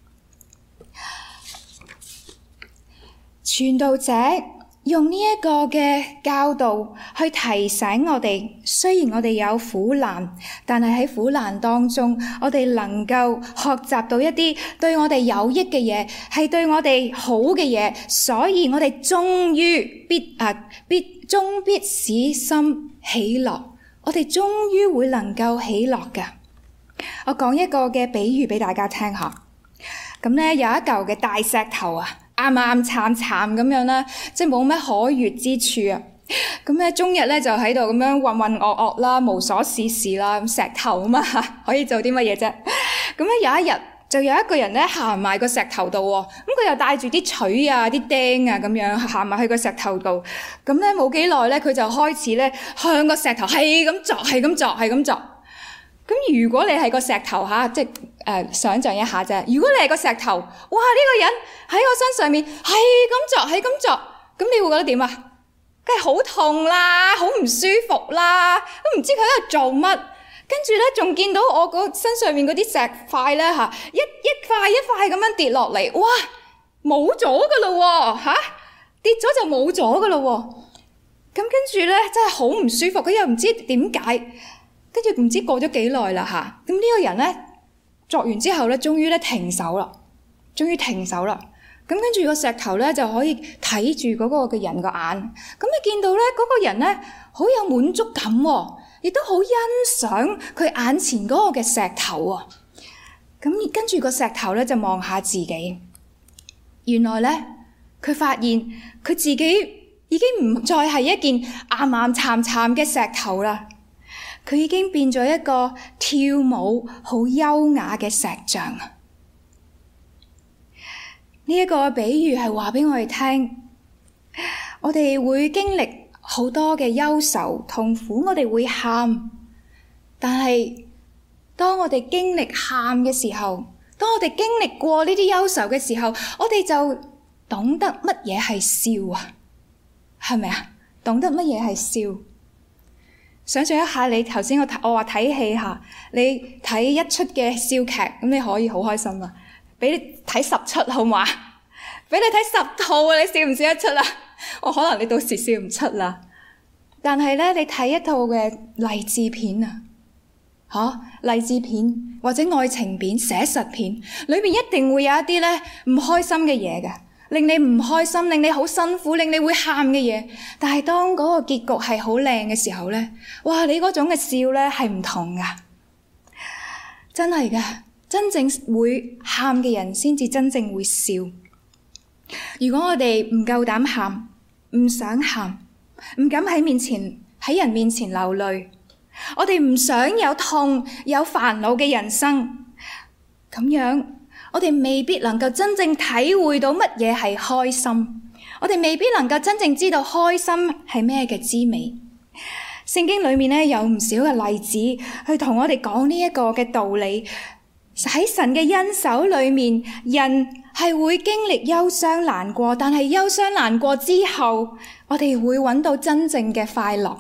傳道者用呢一個嘅教導去提醒我哋，雖然我哋有苦難，但係喺苦難當中，我哋能夠學習到一啲對我哋有益嘅嘢，係對我哋好嘅嘢，所以我哋終於必啊必終必使心喜樂。我哋終於會能夠喜樂㗎。我講一個嘅比喻俾大家聽下。咁咧有一嚿嘅大石頭啊，啱啱慘慘咁樣啦，即係冇咩可悦之處啊。咁咧終日咧就喺度咁樣渾渾噩噩啦，無所事事啦。咁石頭啊嘛，可以做啲乜嘢啫？咁咧有一日就有一個人咧行埋個石頭度喎，咁佢又帶住啲錘啊、啲釘啊咁樣行埋去個石頭度。咁咧冇幾耐咧，佢就開始咧向個石頭係咁鑿、係咁鑿、係咁鑿。咁如果你係個石頭嚇，即係誒、呃、想像一下啫。如果你係個石頭，哇！呢、這個人喺我身上面係咁鑿、係咁鑿，咁你會覺得點啊？梗係好痛啦，好唔舒服啦，都唔知佢喺度做乜。跟住咧，仲見到我個身上面嗰啲石塊咧嚇，一一塊一塊咁樣跌落嚟，哇！冇咗噶咯喎嚇，跌咗就冇咗噶咯喎。咁跟住咧，真係好唔舒服。佢又唔知點解，跟住唔知過咗幾耐啦嚇。咁呢個人咧作完之後咧，終於咧停手啦，終於停手啦。咁跟住個石頭咧就可以睇住嗰個嘅人個眼。咁你見到咧嗰個人咧好有滿足感喎，亦都好欣賞佢眼前嗰個嘅石頭喎。咁跟住個石頭咧就望下自己，原來咧佢發現佢自己已經唔再係一件岩岩巉巉嘅石頭啦，佢已經變咗一個跳舞好優雅嘅石像。呢一個比喻係話俾我哋聽，我哋會經歷好多嘅憂愁痛苦，我哋會喊，但係當我哋經歷喊嘅時候，當我哋經歷過呢啲憂愁嘅時候，我哋就懂得乜嘢係笑啊，係咪啊？懂得乜嘢係笑？想象一下，你頭先我我話睇戲吓，你睇一出嘅笑劇，咁你可以好開心啊！俾你睇十出好嘛？俾你睇十套啊！你笑唔笑得出啦？我可能你到時笑唔出啦。但係咧，你睇一套嘅勵志片啊，吓勵志片或者愛情片、寫實片，裏面一定會有一啲咧唔開心嘅嘢嘅，令你唔開心，令你好辛苦，令你會喊嘅嘢。但係當嗰個結局係好靚嘅時候咧，哇！你嗰種嘅笑咧係唔同噶，真係噶。真正會喊嘅人先至真正會笑。如果我哋唔夠膽喊，唔想喊，唔敢喺面前喺人面前流淚，我哋唔想有痛有煩惱嘅人生，咁樣我哋未必能夠真正體會到乜嘢係開心，我哋未必能夠真正知道開心係咩嘅滋味。聖經裏面咧有唔少嘅例子去同我哋講呢一個嘅道理。喺神嘅恩手裏面，人係會經歷憂傷難過，但係憂傷難過之後，我哋會揾到真正嘅快樂。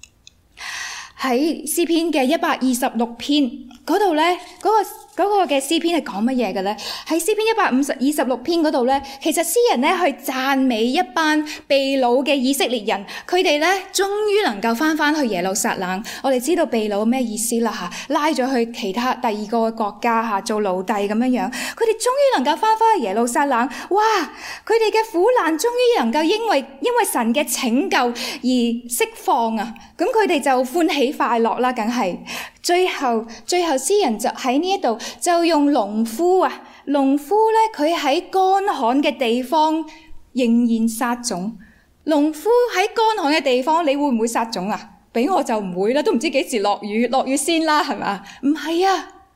喺詩篇嘅一百二十六篇嗰度咧，嗰個嗰個嘅詩篇係講乜嘢嘅咧？喺詩篇一百五十二十六篇嗰度咧，其實詩人咧去讚美一班被擄嘅以色列人，佢哋咧終於能夠翻翻去耶路撒冷。我哋知道被擄咩意思啦吓，拉咗去其他第二個國家吓做奴隸咁樣樣，佢哋終於能夠翻翻去耶路撒冷。哇！佢哋嘅苦難終於能夠因為因為神嘅拯救而釋放啊！咁佢哋就歡喜快樂啦，梗係。最後，最後詩人就喺呢一度就用農夫啊，農夫咧佢喺乾旱嘅地方仍然撒種。農夫喺乾旱嘅地方，你會唔會撒種啊？俾我就唔會啦，都唔知幾時落雨，落雨先啦，係咪？唔係啊，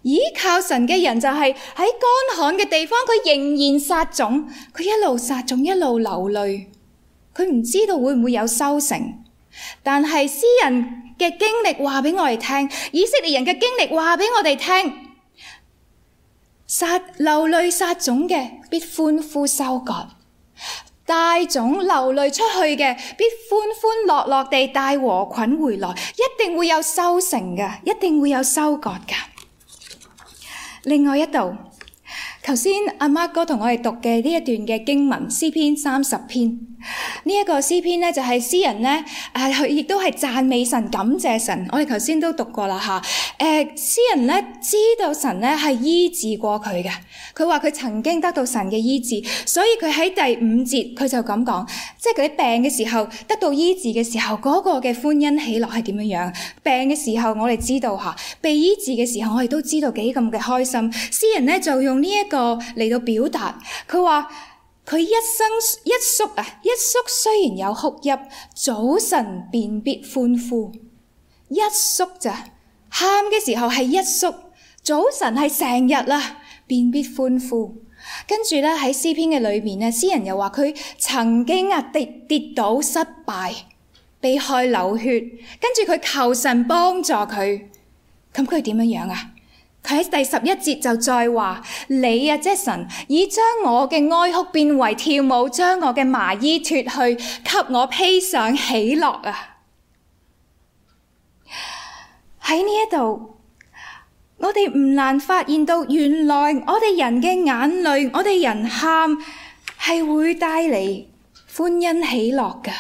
倚靠神嘅人就係喺乾旱嘅地方，佢仍然撒種，佢一路撒種一路流淚，佢唔知道會唔會有收成。但係詩人嘅經歷話俾我哋聽，以色列人嘅經歷話俾我哋聽，撒流淚撒種嘅必歡呼收割，帶種流淚出去嘅必歡歡樂樂地帶禾捆回來，一定會有收成嘅，一定會有收割嘅。另外一度，頭先阿 Mark 哥同我哋讀嘅呢一段嘅經文，詩篇三十篇，呢、這、一個詩篇咧就係詩人咧，誒佢亦都係讚美神、感謝神。我哋頭先都讀過啦吓，誒、呃、詩人咧知道神咧係醫治過佢嘅，佢話佢曾經得到神嘅醫治，所以佢喺第五節佢就咁講，即係佢喺病嘅時候得到醫治嘅時候，嗰、那個嘅歡欣喜樂係點樣樣？病嘅時候我哋知道吓，被醫治嘅時候我哋都知道幾咁嘅開心。詩人咧就用呢、這、一個嚟到表達，佢話佢一生一宿啊，一宿雖然有哭泣，早晨便必歡呼。一宿咋，喊嘅時候係一宿，早晨係成日啦，便必歡呼。跟住咧喺詩篇嘅裏面咧，詩人又話佢曾經啊跌跌倒失敗，被害流血，跟住佢求神幫助佢，咁佢點樣樣啊？佢喺第十一節就再話，你啊，即係神，已將我嘅哀哭變為跳舞，將我嘅麻衣脫去，給我披上喜樂啊！喺呢一度，我哋唔難發現到，原來我哋人嘅眼淚，我哋人喊係會帶嚟歡欣喜樂噶。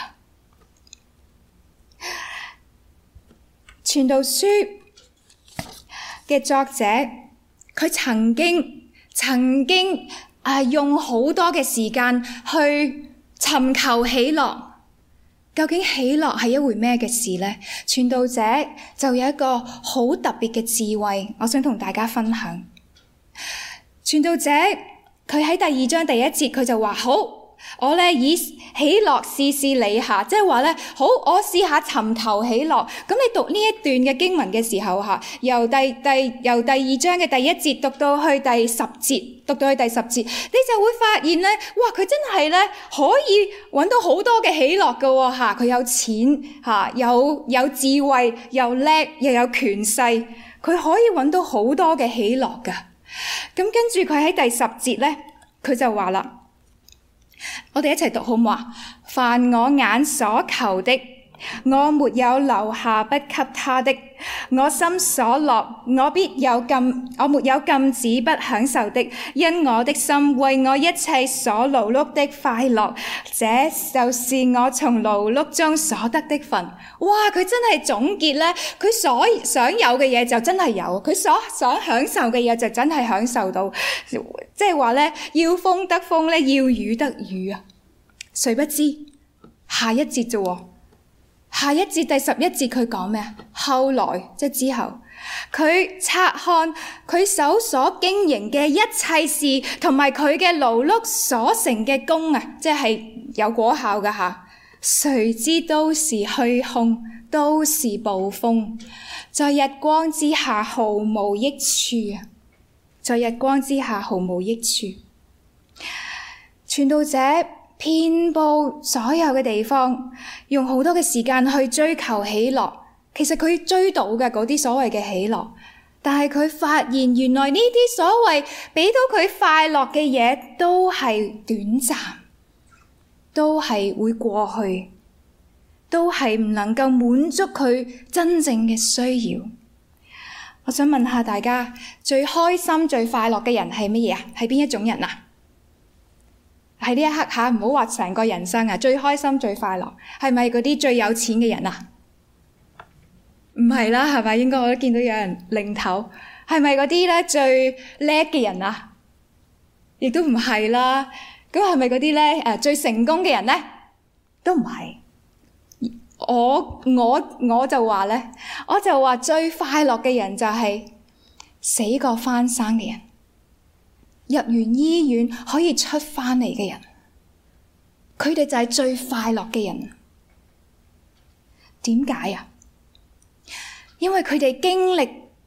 傳道書嘅作者，佢曾經曾經啊用好多嘅時間去尋求喜樂。究竟喜樂係一回咩嘅事呢？傳道者就有一個好特別嘅智慧，我想同大家分享。傳道者佢喺第二章第一節佢就話，好，我咧以喜樂試試你下，即係話咧，好，我試下尋求喜樂。咁你讀呢一段嘅經文嘅時候吓，由第第由第二章嘅第一節讀到去第十節，讀到去第十節，你就會發現咧，哇，佢真係咧可以搵到好多嘅喜樂噶吓，佢有錢吓，有有智慧，又叻，又有權勢，佢可以搵到好多嘅喜樂噶。咁跟住佢喺第十節咧，佢就話啦。我哋一齊讀好唔好啊？凡我眼所求的，我沒有留下不給他的；我心所樂，我必有禁，我沒有禁止不享受的。因我的心為我一切所勞碌的快樂，這就是我從勞碌中所得的份。哇！佢真係總結咧，佢所想有嘅嘢就真係有，佢所想享受嘅嘢就真係享受到。即係話咧，要風得風咧，要雨得雨啊！誰不知下一節啫，下一節第十一節佢講咩啊？後來即係之後，佢察看佢手所經營嘅一切事，同埋佢嘅勞碌所成嘅功啊，即係有果效噶吓。誰知都是虛空，都是捕風，在日光之下毫無益處啊！在日光之下毫無益處。傳道者遍佈所有嘅地方，用好多嘅時間去追求喜樂。其實佢追到嘅嗰啲所謂嘅喜樂，但係佢發現原來呢啲所謂俾到佢快樂嘅嘢都係短暫，都係會過去，都係唔能夠滿足佢真正嘅需要。我想問下大家，最開心最快樂嘅人係乜嘢啊？係邊一種人啊？喺呢一刻吓，唔好話成個人生啊，最開心最快樂係咪嗰啲最有錢嘅人啊？唔係啦，係咪？應該我都見到有人擰頭，係咪嗰啲咧最叻嘅人啊？亦都唔係啦。咁係咪嗰啲咧誒最成功嘅人咧？都唔係。我我我就話咧，我就話最快樂嘅人就係死過翻生嘅人，入完醫院可以出翻嚟嘅人，佢哋就係最快樂嘅人。點解啊？因為佢哋經歷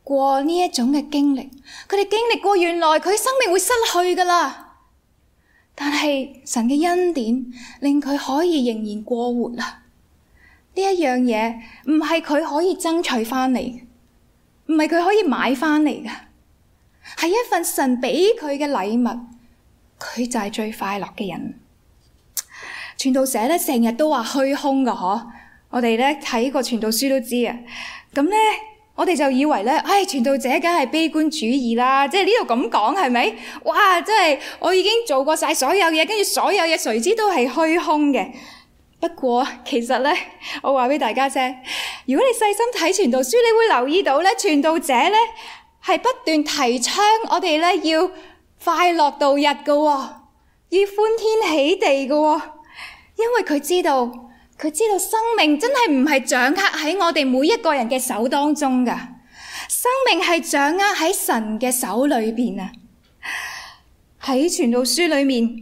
過呢一種嘅經歷，佢哋經歷過原來佢生命會失去噶啦，但係神嘅恩典令佢可以仍然過活啦。呢一樣嘢唔係佢可以爭取翻嚟，唔係佢可以買翻嚟噶，係一份神俾佢嘅禮物，佢就係最快樂嘅人。傳道者咧成日都話虛空噶嗬，我哋咧睇過傳道書都知啊。咁咧我哋就以為咧，唉，傳道者梗係悲觀主義啦，即係呢度咁講係咪？哇，真係我已經做過晒所有嘢，跟住所有嘢誰知都係虛空嘅。不過其實咧，我話俾大家聽，如果你細心睇傳道書，你會留意到咧，傳道者咧係不斷提倡我哋咧要快樂度日噶，要歡天喜地噶。因為佢知道，佢知道生命真係唔係掌握喺我哋每一個人嘅手當中噶，生命係掌握喺神嘅手裏邊啊！喺傳道書裏面，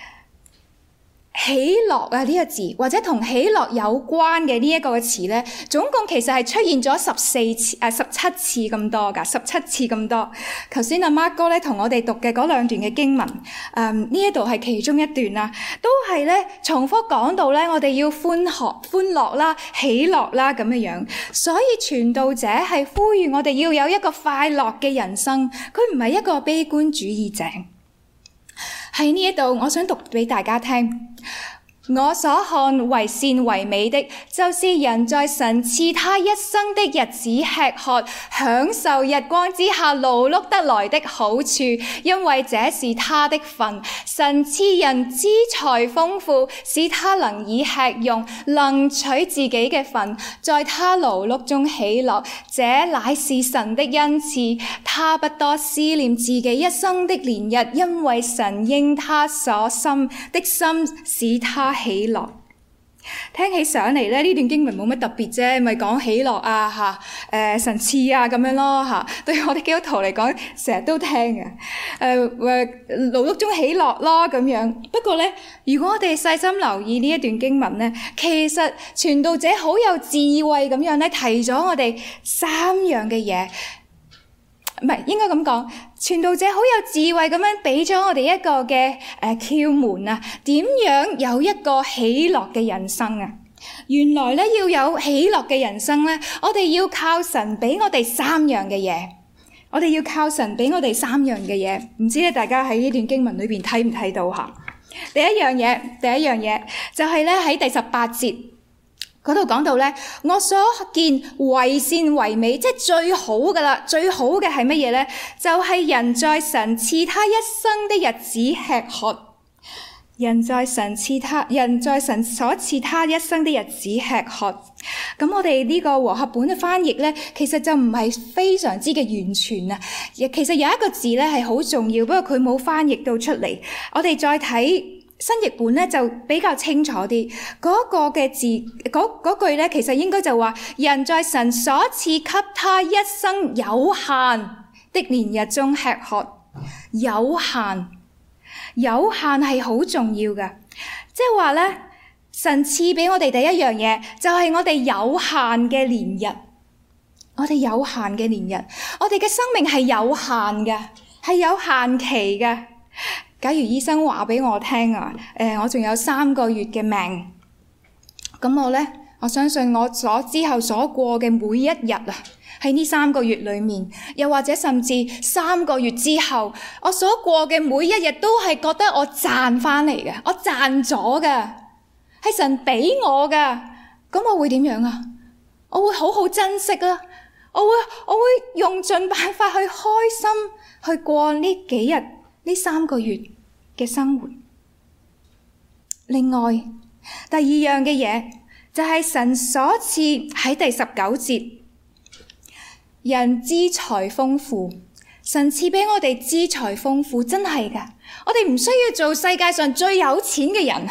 喜樂啊呢個字，或者同喜樂有關嘅呢一個嘅詞咧，總共其實係出現咗十四次啊，十七次咁多噶，十七次咁多。頭先阿 Mark 哥咧同我哋讀嘅嗰兩段嘅經文，誒呢一度係其中一段啦，都係咧重複講到咧，我哋要歡樂、歡樂啦、喜樂啦咁樣樣。所以傳道者係呼籲我哋要有一個快樂嘅人生，佢唔係一個悲觀主義者。喺呢一度，我想讀俾大家聽。我所看為善為美的，就是人在神賜他一生的日子吃喝，享受日光之下勞碌得來的好處，因為這是他的份。神賜人資財豐富，使他能以吃用，能取自己嘅份，在他勞碌中喜樂，這乃是神的恩賜。他不多思念自己一生的年日，因為神應他所心的心使他喜樂。聽起上嚟咧，呢段經文冇乜特別啫，咪講喜樂啊吓，誒、呃、神賜啊咁樣咯吓。對我哋基督徒嚟講，成日都聽嘅，誒、呃、誒勞碌中喜樂咯咁樣。不過咧，如果我哋細心留意呢一段經文咧，其實傳道者好有智慧咁樣咧，提咗我哋三樣嘅嘢。唔係，應該咁講，傳道者好有智慧咁樣俾咗我哋一個嘅誒竅門啊，點樣有一個喜樂嘅人生啊？原來咧要有喜樂嘅人生咧，我哋要靠神俾我哋三樣嘅嘢，我哋要靠神俾我哋三樣嘅嘢。唔知咧大家喺呢段經文裏邊睇唔睇到吓？第一樣嘢，第一樣嘢就係咧喺第十八節。嗰度講到咧，我所見為善為美，即係最好噶啦，最好嘅係乜嘢咧？就係、是、人在神賜他一生的日子吃喝，人在神賜他，人在神所賜他一生的日子吃喝。咁我哋呢個和合本嘅翻譯咧，其實就唔係非常之嘅完全啊。其實有一個字咧係好重要，不過佢冇翻譯到出嚟。我哋再睇新譯本咧就比較清楚啲，嗰、那個嘅字，嗰句咧其實應該就話，人在神所賜給他一生有限的年日中吃喝。有限，有限係好重要嘅，即係話咧，神賜俾我哋第一樣嘢就係、是、我哋有限嘅年日，我哋有限嘅年日，我哋嘅生命係有限嘅，係有限期嘅。假如醫生話俾我聽啊，誒、呃，我仲有三個月嘅命，咁我咧，我相信我所之後所過嘅每一日啊，喺呢三個月裏面，又或者甚至三個月之後，我所過嘅每一日都係覺得我賺翻嚟嘅，我賺咗嘅，係神俾我嘅，咁我會點樣啊？我會好好珍惜啦，我會我會用盡辦法去開心去過呢幾日呢三個月嘅生活。另外，第二樣嘅嘢就係神所賜喺第十九節，人資財豐富。神賜俾我哋資財豐富，真係噶，我哋唔需要做世界上最有錢嘅人。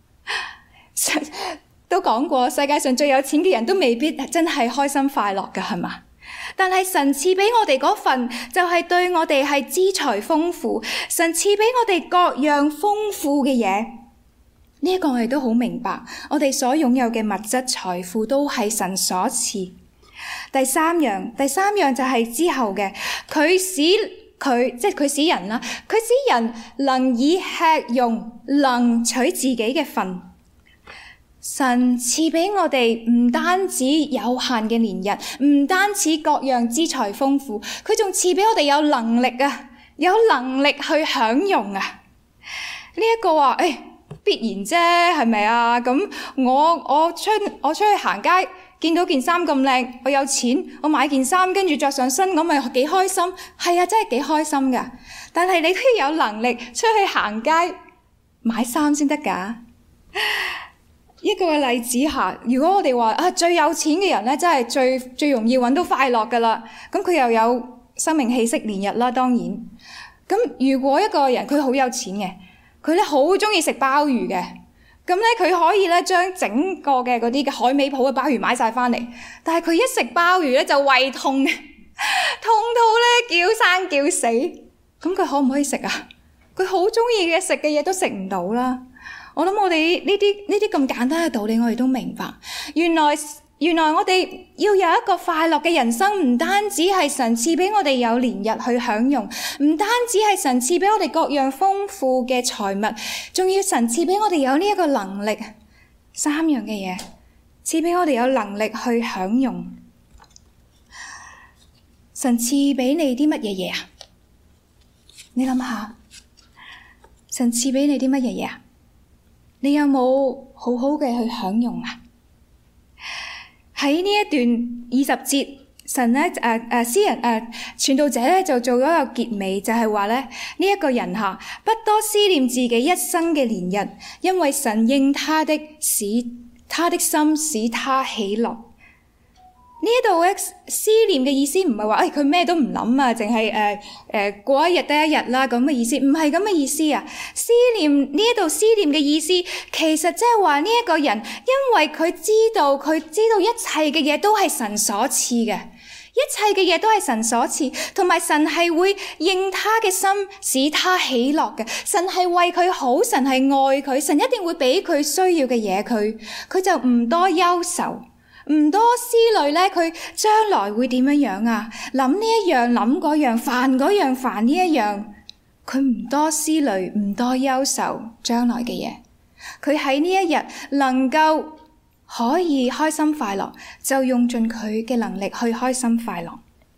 都講過，世界上最有錢嘅人都未必真係開心快樂噶，係嘛？但係神賜俾我哋嗰份就係對我哋係資財豐富，神賜俾我哋各樣豐富嘅嘢。呢一個我哋都好明白，我哋所擁有嘅物質財富都係神所賜。 第三樣，第三樣就係之後嘅，佢使佢即係佢使人啦，佢使人能以吃用，能取自己嘅份。神賜俾我哋唔單止有限嘅年日，唔單止各樣資財豐富，佢仲賜俾我哋有能力啊，有能力去享用啊。呢、這、一個話誒、哎、必然啫，係咪啊？咁我我出我出去行街，見到件衫咁靚，我有錢，我買件衫跟住着上身，我咪幾開心。係啊，真係幾開心噶。但係你都要有能力出去行街買衫先得噶。一個嘅例子下，如果我哋話啊最有錢嘅人咧，真係最最容易揾到快樂噶啦。咁佢又有生命氣息年日啦，當然。咁如果一個人佢好有錢嘅，佢咧好中意食鮑魚嘅，咁咧佢可以咧將整個嘅嗰啲嘅海味鋪嘅鮑魚買晒翻嚟，但係佢一食鮑魚咧就胃痛，痛到咧叫生叫死。咁佢可唔可以食啊？佢好中意嘅食嘅嘢都食唔到啦。我諗我哋呢啲呢啲咁簡單嘅道理，我哋都明白。原來原來我哋要有一個快樂嘅人生，唔單止係神賜俾我哋有年日去享用，唔單止係神賜俾我哋各樣豐富嘅財物，仲要神賜俾我哋有呢一個能力，三樣嘅嘢賜俾我哋有能力去享用。神賜俾你啲乜嘢嘢啊？你諗下，神賜俾你啲乜嘢嘢啊？你有冇好好嘅去享用啊？喺呢一段二十節，神咧誒誒詩人誒傳道者咧就做咗一個結尾，就係話咧呢一個人吓不多思念自己一生嘅年日，因為神應他的使他的心使他喜樂。呢度咧思念嘅意思唔係話誒佢咩都唔諗啊，淨係誒誒過一日得一日啦咁嘅意思，唔係咁嘅意思啊。思念呢一度思念嘅意思，其實即係話呢一個人，因為佢知道佢知道一切嘅嘢都係神所賜嘅，一切嘅嘢都係神所賜，同埋神係會應他嘅心使他喜樂嘅。神係為佢好，神係愛佢，神一定會俾佢需要嘅嘢佢，佢就唔多憂愁。唔多思慮咧，佢將來會點樣樣啊？諗呢一樣，諗嗰樣，煩嗰樣，煩呢一樣，佢唔多思慮，唔多憂愁將來嘅嘢。佢喺呢一日能夠可以開心快樂，就用盡佢嘅能力去開心快樂。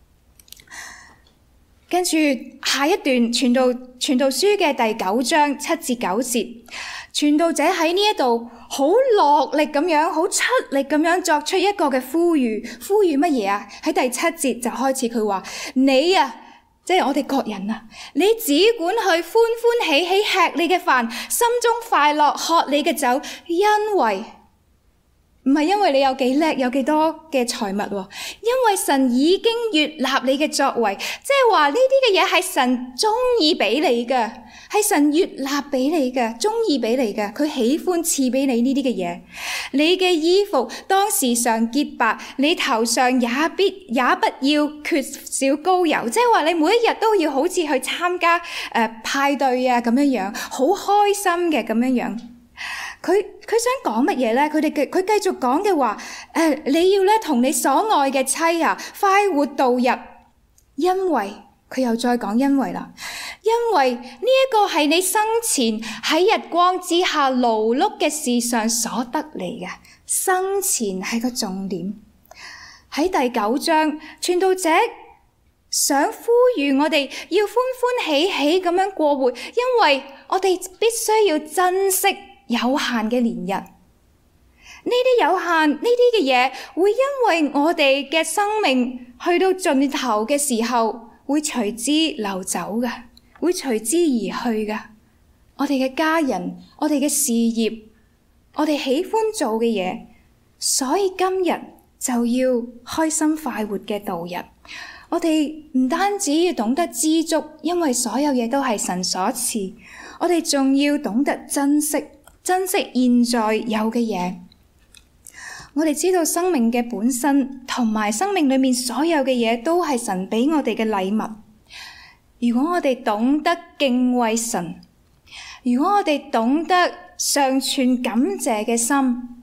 跟住下一段傳道傳道書嘅第九章七至九節，傳道者喺呢一度好落力咁樣，好出力咁樣作出一個嘅呼籲，呼籲乜嘢啊？喺第七節就開始佢話：你啊，即係我哋各人啊，你只管去歡歡喜喜吃你嘅飯，心中快樂喝你嘅酒，因為唔係因為你有幾叻，有幾多嘅財物，因為神已經悅納你嘅作為，即係話呢啲嘅嘢係神中意俾你嘅，係神悅納俾你嘅，中意俾你嘅，佢喜歡賜俾你呢啲嘅嘢。你嘅衣服當時常潔白，你頭上也必也不要缺少膏油，即係話你每一日都要好似去參加誒、呃、派對啊咁樣樣，好開心嘅咁樣樣。佢佢想講乜嘢咧？佢哋嘅佢繼續講嘅話，誒、呃，你要咧同你所愛嘅妻啊，快活度日，因為佢又再講因為啦，因為呢一個係你生前喺日光之下勞碌嘅事上所得嚟嘅，生前係個重點。喺第九章，傳道者想呼籲我哋要歡歡喜喜咁樣過活，因為我哋必須要珍惜有限嘅年日。呢啲有限，呢啲嘅嘢會因為我哋嘅生命去到盡頭嘅時候，會隨之流走嘅，會隨之而去嘅。我哋嘅家人，我哋嘅事業，我哋喜歡做嘅嘢，所以今日就要開心快活嘅度日。我哋唔單止要懂得知足，因為所有嘢都係神所賜，我哋仲要懂得珍惜。珍惜現在有嘅嘢，我哋知道生命嘅本身同埋生命裏面所有嘅嘢都係神俾我哋嘅禮物。如果我哋懂得敬畏神，如果我哋懂得常存感謝嘅心，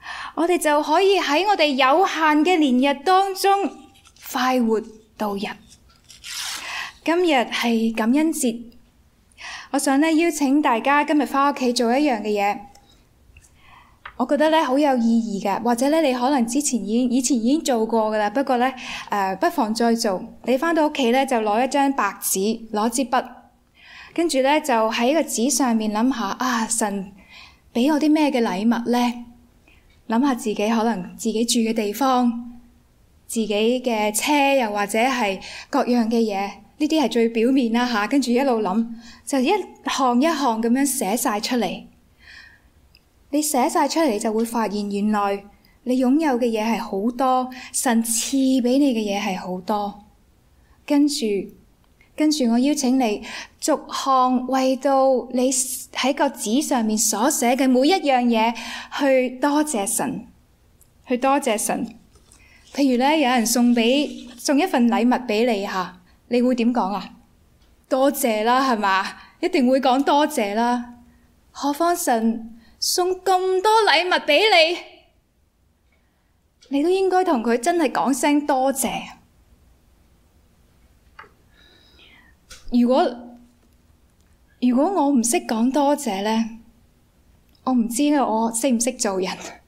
我哋就可以喺我哋有限嘅年日當中快活度日。今日係感恩節，我想咧邀請大家今日返屋企做一樣嘅嘢，我覺得咧好有意義嘅，或者咧你可能之前已經以前已經做過噶啦，不過咧誒、呃、不妨再做。你返到屋企咧就攞一張白紙，攞支筆，跟住咧就喺個紙上面諗下啊，神俾我啲咩嘅禮物咧？諗下自己可能自己住嘅地方，自己嘅車，又或者係各樣嘅嘢，呢啲係最表面啦吓。跟住一路諗，就一項一項咁樣寫晒出嚟。你寫晒出嚟，你就會發現原來你擁有嘅嘢係好多，神賜俾你嘅嘢係好多。跟住，跟住我邀請你逐項為到你喺個紙上面所寫嘅每一樣嘢去多謝神，去多謝神。譬如咧，有人送俾送一份禮物俾你吓，你會點講啊？多謝啦，係嘛？一定會講多謝啦。何況神送咁多禮物俾你，你都應該同佢真係講聲多謝。如果如果我唔識講多謝咧，我唔知我識唔識做人。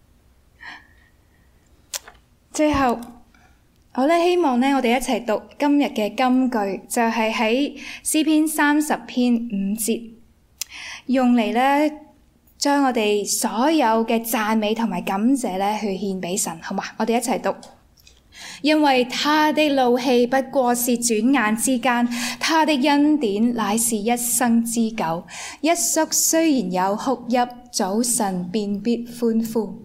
最後，我咧希望咧，我哋一齊讀今日嘅金句，就係喺詩篇三十篇五節，用嚟咧將我哋所有嘅讚美同埋感謝咧去獻俾神，好嘛？我哋一齊讀。因為他的怒氣不過是轉眼之間，他的恩典乃是一生之久。一宿雖然有哭泣，早晨便必歡呼。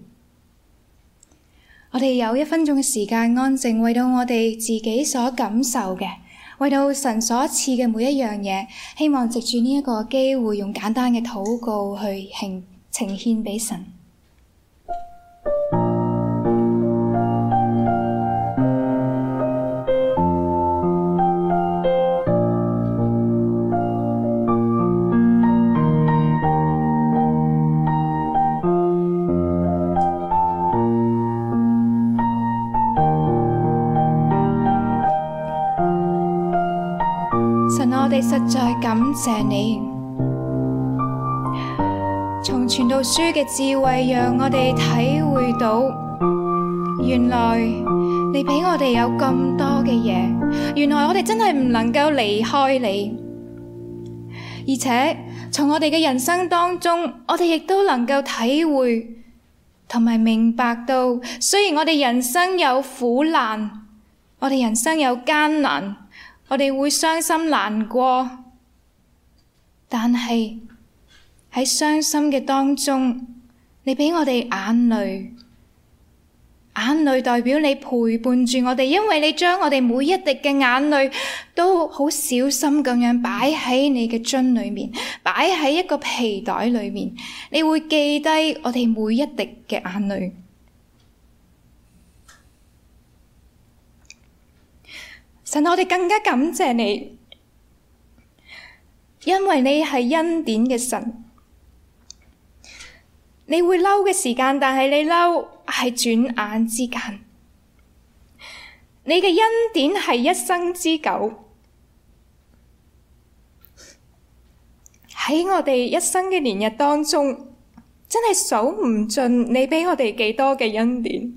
我哋有一分鐘嘅時間安靜，為到我哋自己所感受嘅，為到神所賜嘅每一樣嘢，希望藉住呢一個機會，用簡單嘅禱告去獻呈獻俾神。神，我哋實在感謝你，從傳道書嘅智慧，讓我哋體會到，原來你俾我哋有咁多嘅嘢，原來我哋真係唔能夠離開你，而且從我哋嘅人生當中，我哋亦都能夠體會同埋明白到，雖然我哋人生有苦難，我哋人生有艱難，我哋會傷心難過，但係喺傷心嘅當中，你俾我哋眼淚，眼淚代表你陪伴住我哋，因為你將我哋每一滴嘅眼淚都好小心咁樣擺喺你嘅樽裏面，擺喺一個皮袋裏面，你會記低我哋每一滴嘅眼淚。神，我哋更加感謝你，因為你係恩典嘅神。你會嬲嘅時間，但係你嬲係轉眼之間。你嘅恩典係一生之久。喺我哋一生嘅年日當中，真係數唔盡你俾我哋幾多嘅恩典。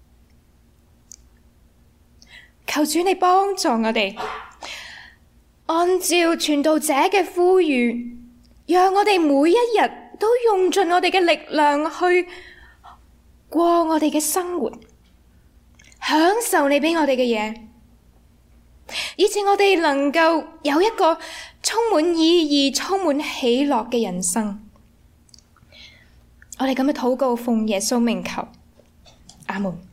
求主你幫助我哋，按照傳道者嘅呼籲，讓我哋每一日都用盡我哋嘅力量去過我哋嘅生活，享受你俾我哋嘅嘢，以致我哋能夠有一個充滿意義、充滿喜樂嘅人生。我哋咁樣禱告，奉耶穌名求，阿門。